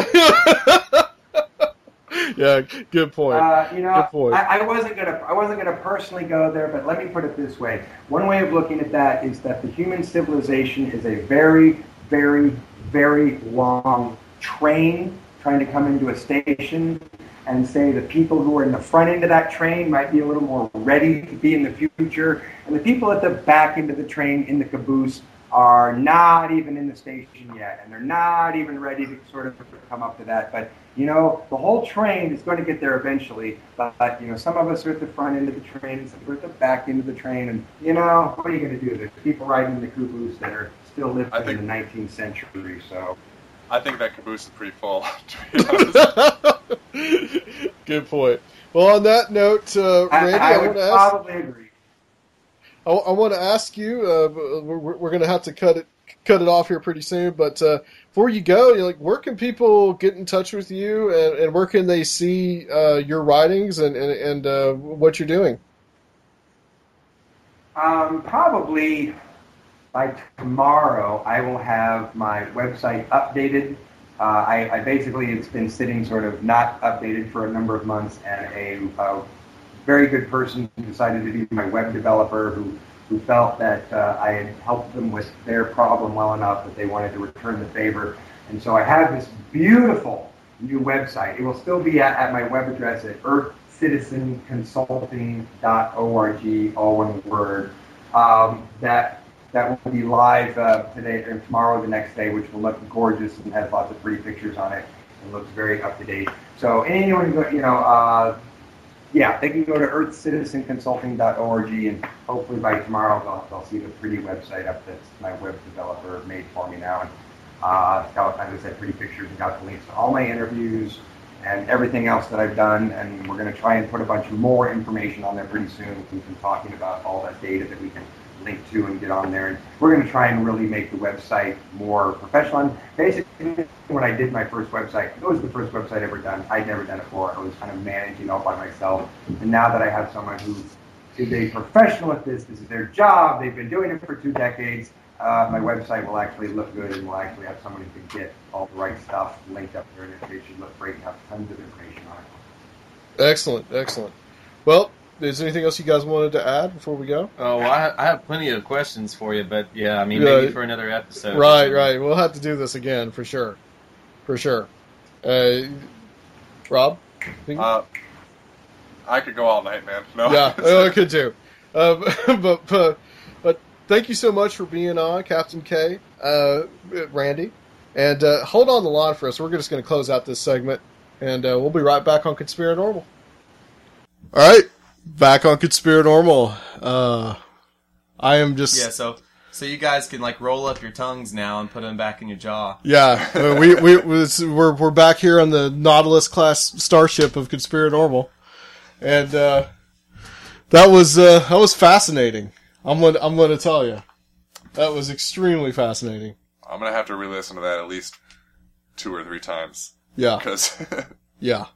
Yeah, good point. Uh, you know, Good point. I, I wasn't gonna, I wasn't gonna personally go there, but let me put it this way: one way of looking at that is that the human civilization is a very, very, very long train trying to come into a station, and say the people who are in the front end of that train might be a little more ready to be in the future, and the people at the back end of the train in the caboose are not even in the station yet, and they're not even ready to sort of come up to that. But you know, the whole train is going to get there eventually, but, you know, some of us are at the front end of the train, some are at the back end of the train, and, you know, what are you going to do? There's people riding in the caboose that are still living I think- in the nineteenth century, so. I think that caboose is pretty full, to be honest. Good point. Well, on that note, uh, I, Randy, I I, would want to ask. probably agree. I, I want to ask you. Uh, we're we're going to have to cut it cut it off here pretty soon, but uh, before you go, you're like, where can people get in touch with you, and, and where can they see uh, your writings and and, and uh, what you're doing? Um, probably by tomorrow, I will have my website updated. Uh, I, I basically, it's been sitting sort of not updated for a number of months, and a, a very good person who decided to be my web developer who, who felt that uh, I had helped them with their problem well enough that they wanted to return the favor. And so I have this beautiful new website. It will still be at, at my web address at earth citizen consulting dot org, all one word. Um, that that will be live uh, today and tomorrow, the next day, which will look gorgeous and has lots of pretty pictures on it and looks very up to date. So anyone, you know, uh, yeah, they can go to earth citizen consulting dot org, and hopefully by tomorrow they'll, they'll see the pretty website up that my web developer made for me now. And uh, it's got, as I said, pretty pictures and got the links to all my interviews and everything else that I've done. And we're going to try and put a bunch of more information on there pretty soon. We've been talking about all that data that we can link to and get on there. And we're going to try and really make the website more professional. And basically, when I did my first website, it was the first website ever done. I'd never done it before. I was kind of managing all by myself. And now that I have someone who is a professional at this, this is their job, they've been doing it for two decades, uh, my website will actually look good, and we'll actually have someone who can get all the right stuff linked up there, and it should look great and have tons of information on it. Excellent, excellent. Well, is there anything else you guys wanted to add before we go? Oh, well, I, have, I have plenty of questions for you, but yeah, I mean, Yeah. maybe for another episode. Right, right. We'll have to do this again for sure, for sure. Uh, Rob? Uh, I could go all night, man. No. Yeah, oh, I could too. Um, but, but but thank you so much for being on, Captain K, uh, Randy, and uh, hold on the line for us. We're just going to close out this segment, and uh, we'll be right back on Conspiranormal. All right, back on Conspiranormal. Uh, I am just Yeah, so so you guys can like roll up your tongues now and put them back in your jaw. yeah. uh, we we we're we're back here on the Nautilus class starship of Conspiranormal, and uh, that was uh, that was fascinating. I'm gonna I'm gonna tell you, that was extremely fascinating. I'm going to have to re-listen to that at least two or three times. Yeah, Because yeah.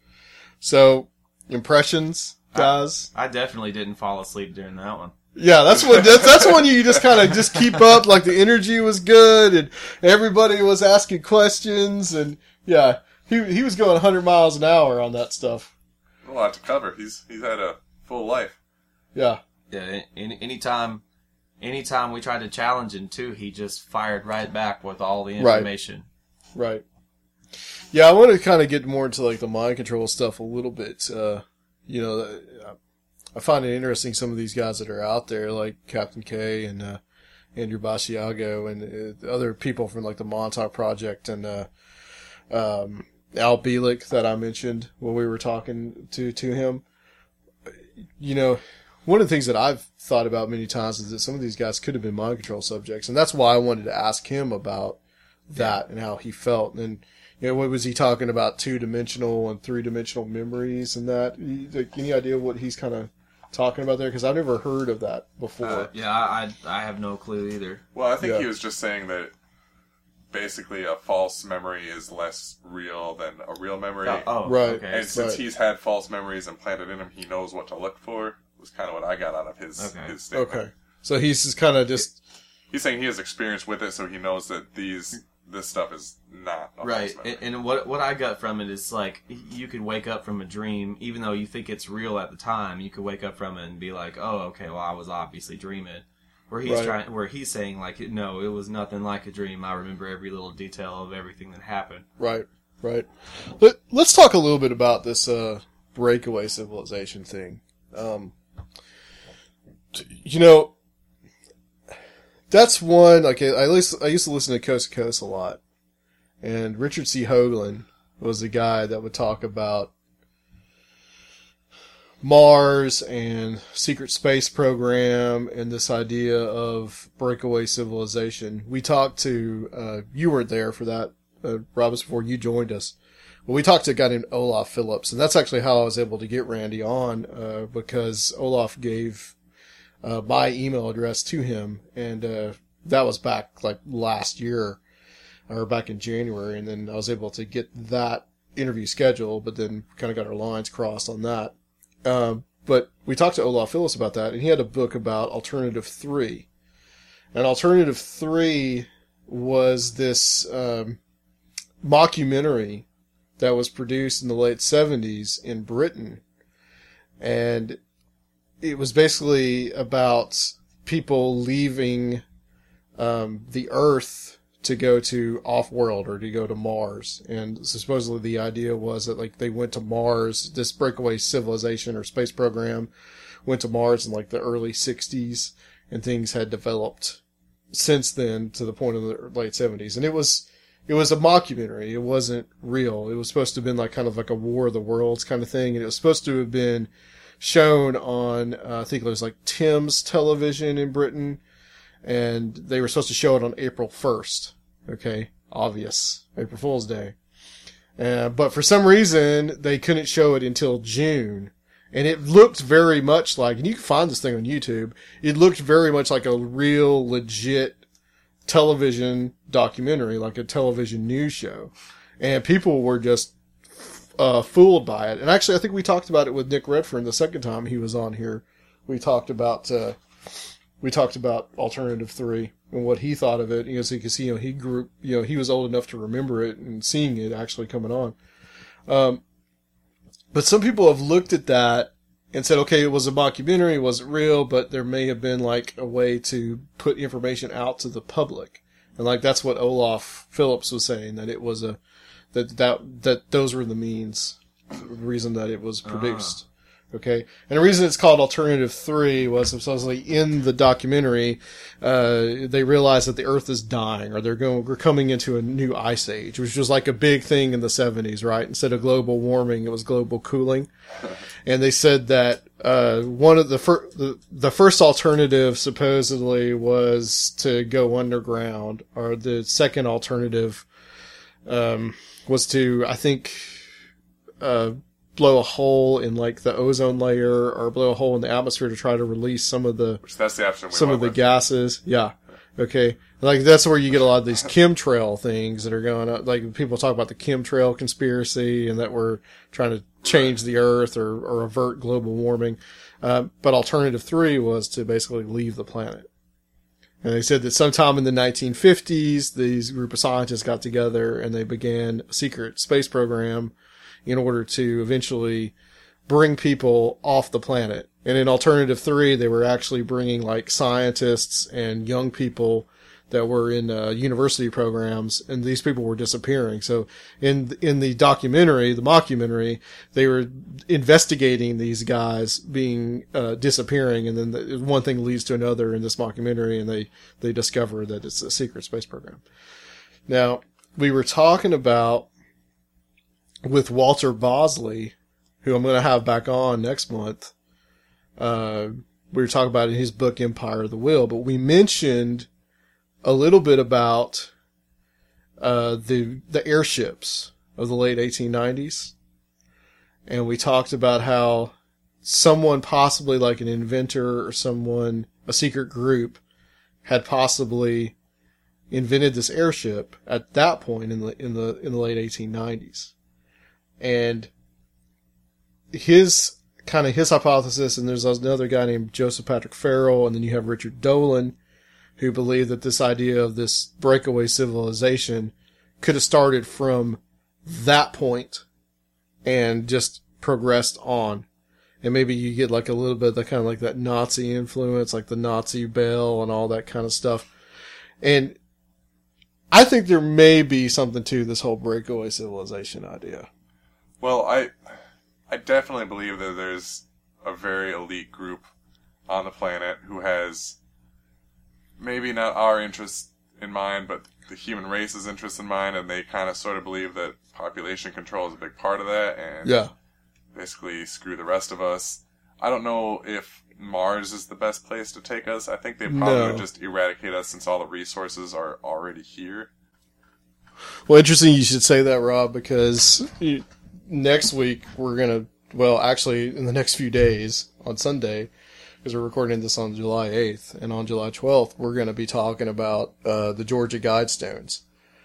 So impressions, guys. I definitely didn't fall asleep during that one. Yeah, that's what that's, that's when you just kind of just keep up. Like the energy was good, and everybody was asking questions, and yeah, he he was going one hundred miles an hour on that stuff. a lot to cover. He's he's had a full life. Yeah, Yeah, any, anytime, anytime we tried to challenge him too, he just fired right back with all the Right. information. right. Yeah, I want to kind of get more into like the mind control stuff a little bit. Uh, you know, uh, I find it interesting some of these guys that are out there, like Captain K and uh, Andrew Basiago and uh, other people from like the Montauk Project and uh, um, Al Bielek that I mentioned when we were talking to to him. You know, one of the things that I've thought about many times is that some of these guys could have been mind control subjects, and that's why I wanted to ask him about that and how he felt. And you know, what was he talking about? Two dimensional and three dimensional memories and that. Like, any idea what he's kind of talking about there? Because I've never heard of that before. Uh, yeah, I I have no clue either. Well, I think Yeah. he was just saying that basically a false memory is less real than a real memory. Oh, oh, Right. okay. And since Right. he's had false memories implanted in him, he knows what to look for. Was kind of what I got out of his Okay. his statement. Okay, so he's just kind of just He's saying he has experience with it, so he knows that these this stuff is not a Right, false memory. and, and what what I got from it is like you could wake up from a dream, even though you think it's real at the time. You could wake up from it and be like, "Oh, okay, well, I was obviously dreaming." Where he's Right. trying, where he's saying like, "No, it was nothing like a dream. I remember every little detail of everything that happened." right, right. But let's talk a little bit about this uh, breakaway civilization thing. Um, you know, that's one, like, I, I used I used to listen to Coast to Coast a lot. And Richard C. Hoagland was the guy that would talk about Mars and secret space program and this idea of breakaway civilization. We talked to, uh, you weren't there for that, uh, Robbins, before you joined us. Well, we talked to a guy named Olaf Phillips, and that's actually how I was able to get Randy on, uh, because Olaf gave Uh, my email address to him, and uh, that was back like last year, or back in January, and then I was able to get that interview scheduled, but then kind of got our lines crossed on that. Um, but we talked to Olaf Phillips about that, and he had a book about Alternative three. And Alternative three was this um, mockumentary that was produced in the late seventies in Britain, and it was basically about people leaving um, the Earth to go to off-world or to go to Mars. And supposedly the idea was that like they went to Mars, this breakaway civilization or space program went to Mars in like the early sixties, and things had developed since then to the point of the late seventies. And it was it was a mockumentary. It wasn't real. It was supposed to have been like kind of like a War of the Worlds kind of thing, and it was supposed to have been shown on, uh, I think it was like Thames Television in Britain, and they were supposed to show it on April first. Okay, obvious. April Fool's Day. Uh, but for some reason, they couldn't show it until June. And it looked very much like, and you can find this thing on YouTube, it looked very much like a real, legit television documentary, like a television news show. And people were just Uh, fooled by it. And actually, I think we talked about it with Nick Redfern the second time he was on here. We talked about, uh, we talked about Alternative three and what he thought of it. You know, so you can see, you know, he grew, you know, he was old enough to remember it and seeing it actually coming on. Um, but some people have looked at that and said, okay, it was a mockumentary, it wasn't real, but there may have been like a way to put information out to the public. And like, that's what Olaf Phillips was saying, that it was a, that, that, that those were the means, the reason that it was produced. Ah. Okay. And the reason it's called Alternative three was supposedly in the documentary, uh, they realized that the Earth is dying, or they're going, we're coming into a new ice age, which was like a big thing in the seventies, right? Instead of global warming, it was global cooling. And they said that, uh, one of the first, the, the first alternative supposedly was to go underground, or the second alternative, um, was to, I think, uh, blow a hole in like the ozone layer, or blow a hole in the atmosphere to try to release some of the, Which that's the option we some went of the with. gases. Yeah. Okay. Like that's where you get a lot of these chemtrail things that are going on. Like people talk about the chemtrail conspiracy and that we're trying to change the earth or, or avert global warming. Uh, but alternative three was to basically leave the planet. And they said that sometime in the nineteen fifties, these group of scientists got together and they began a secret space program in order to eventually bring people off the planet. And in Alternative three, they were actually bringing like scientists and young people that were in uh, university programs, and these people were disappearing. So in in the documentary, the mockumentary, they were investigating these guys being uh, disappearing, and then the, one thing leads to another in this mockumentary, and they they discover that it's a secret space program. Now, we were talking about with Walter Bosley, who I'm going to have back on next month. Uh, we were talking about in his book Empire of the Will, but we mentioned a little bit about uh, the the airships of the late eighteen nineties, and we talked about how someone, possibly like an inventor or someone, a secret group, had possibly invented this airship at that point in the in the in the late eighteen nineties, and his kind of his hypothesis, and there's another guy named Joseph Patrick Farrell, and then you have Richard Dolan, who believe that this idea of this breakaway civilization could have started from that point and just progressed on. And maybe you get like a little bit of the kind of like that Nazi influence, like the Nazi bell and all that kind of stuff. And I think there may be something to this whole breakaway civilization idea. Well, I, I definitely believe that there's a very elite group on the planet who has maybe not our interests in mind, but the human race's interests in mind, and they kind of sort of believe that population control is a big part of that, and yeah. basically screw the rest of us. I don't know if Mars is the best place to take us. I think they probably No. would just eradicate us since all the resources are already here. Well, interesting you should say that, Rob, because you, next week we're going to, well, actually in the next few days, on Sunday, because we're recording this on July eighth, and on July twelfth, we're going to be talking about uh, the Georgia Guidestones.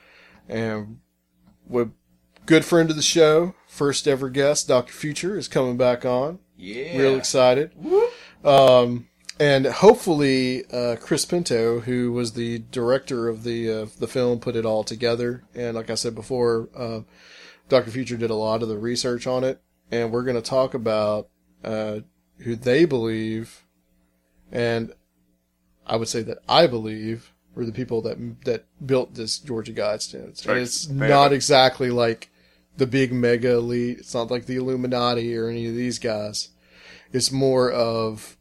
And with good friend of the show, first ever guest, Doctor Future, is coming back on. Yeah. Real excited. Um, and hopefully, uh, Chris Pinto, who was the director of the uh, the film, put it all together. And like I said before, uh, Doctor Future did a lot of the research on it. And we're going to talk about uh, who they believe, and I would say that I believe, were the people that that built this Georgia Guidestones. Right. And it's They not have a- exactly like the big mega elite. It's not like the Illuminati or any of these guys. It's more of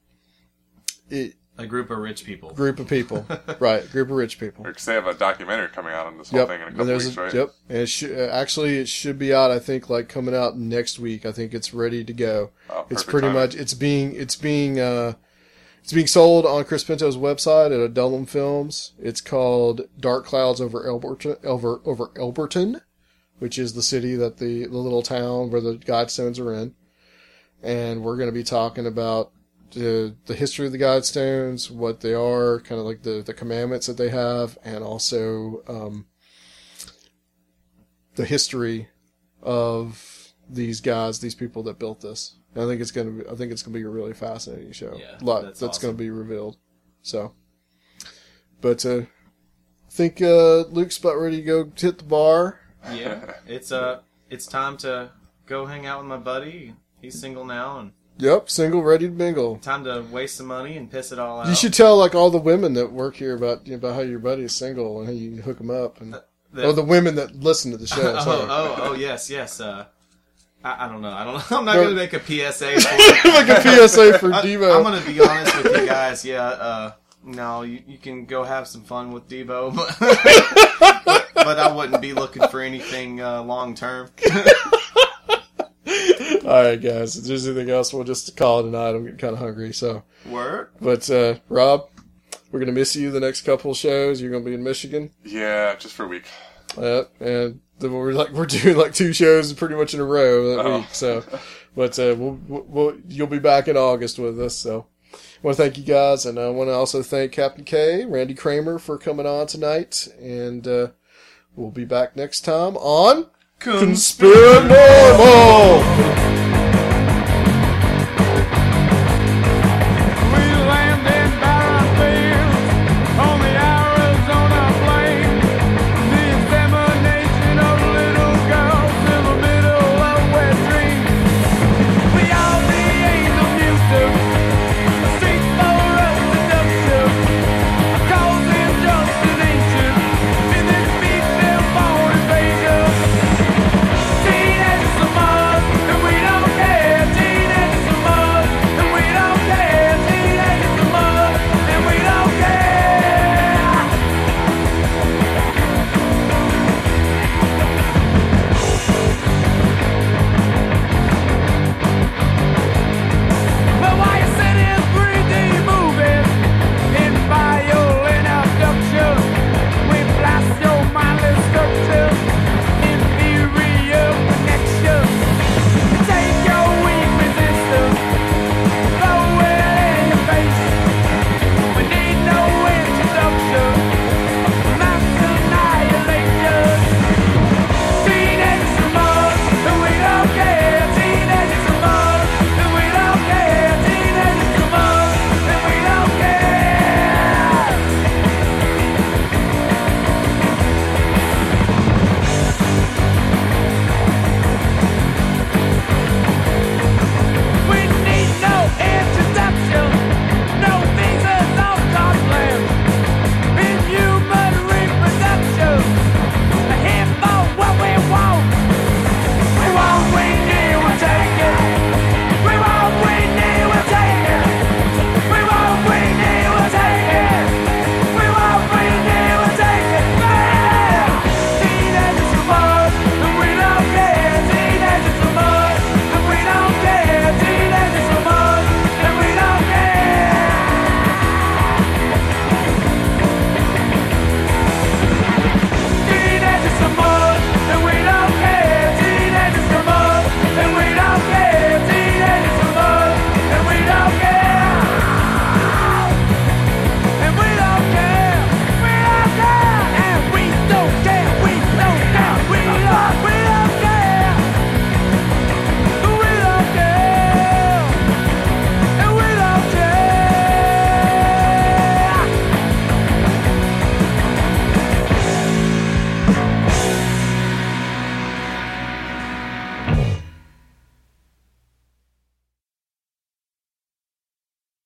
it, A group of rich people. group of people, right? Group of rich people. Because they have a documentary coming out on this whole Yep. thing in a And couple there's weeks, a- right? Yep. And it should, uh, actually, it should be out. I think like coming out next week. I think it's ready to go. Oh, It's perfect pretty timing. much. It's being. It's being. Uh, it's being sold on Chris Pinto's website at Adullam Films. It's called Dark Clouds over Elberton. Over over Elberton, which is the city that the the little town where the Guidestones are in. And we're going to be talking about the the history of the Guidestones, what they are, kind of like the, the commandments that they have, and also um, the history of these guys, these people that built this. And I think it's going to be, I think it's going to be a really fascinating show. Yeah, a lot that's that's awesome. going to be revealed. So, but uh, I think uh, Luke's about ready to go hit the bar. Yeah. It's uh it's time to go hang out with my buddy. He's single now, and Yep, single, ready to mingle. time to waste some money and piss it all out. You should tell like all the women that work here about you know, about how your buddy is single and how you can hook him up, and The- or the women that listen to the show. oh, Sorry. oh, oh, yes, yes. Uh, I, I don't know. I don't know. I'm not No. going to make a P S A for it. Like a P S A for I, Devo. I'm going to be honest with you guys. Yeah, uh, no, you, you can go have some fun with Devo, but, but, but I wouldn't be looking for anything uh, long term. All right, guys. If there's anything else, we'll just call it a night. I'm getting kind of hungry. So, Word? but uh, Rob, we're gonna miss you the next couple of shows. You're gonna be in Michigan, Yeah, just for a week. uh, and then we're like we're doing like two shows pretty much in a row that Oh. week. So, but uh, we'll, we'll, we'll you'll be back in August with us. So, I want to thank you guys, and I want to also thank Captain K, Randy Kramer, for coming on tonight, and uh, we'll be back next time on Conspiranormal.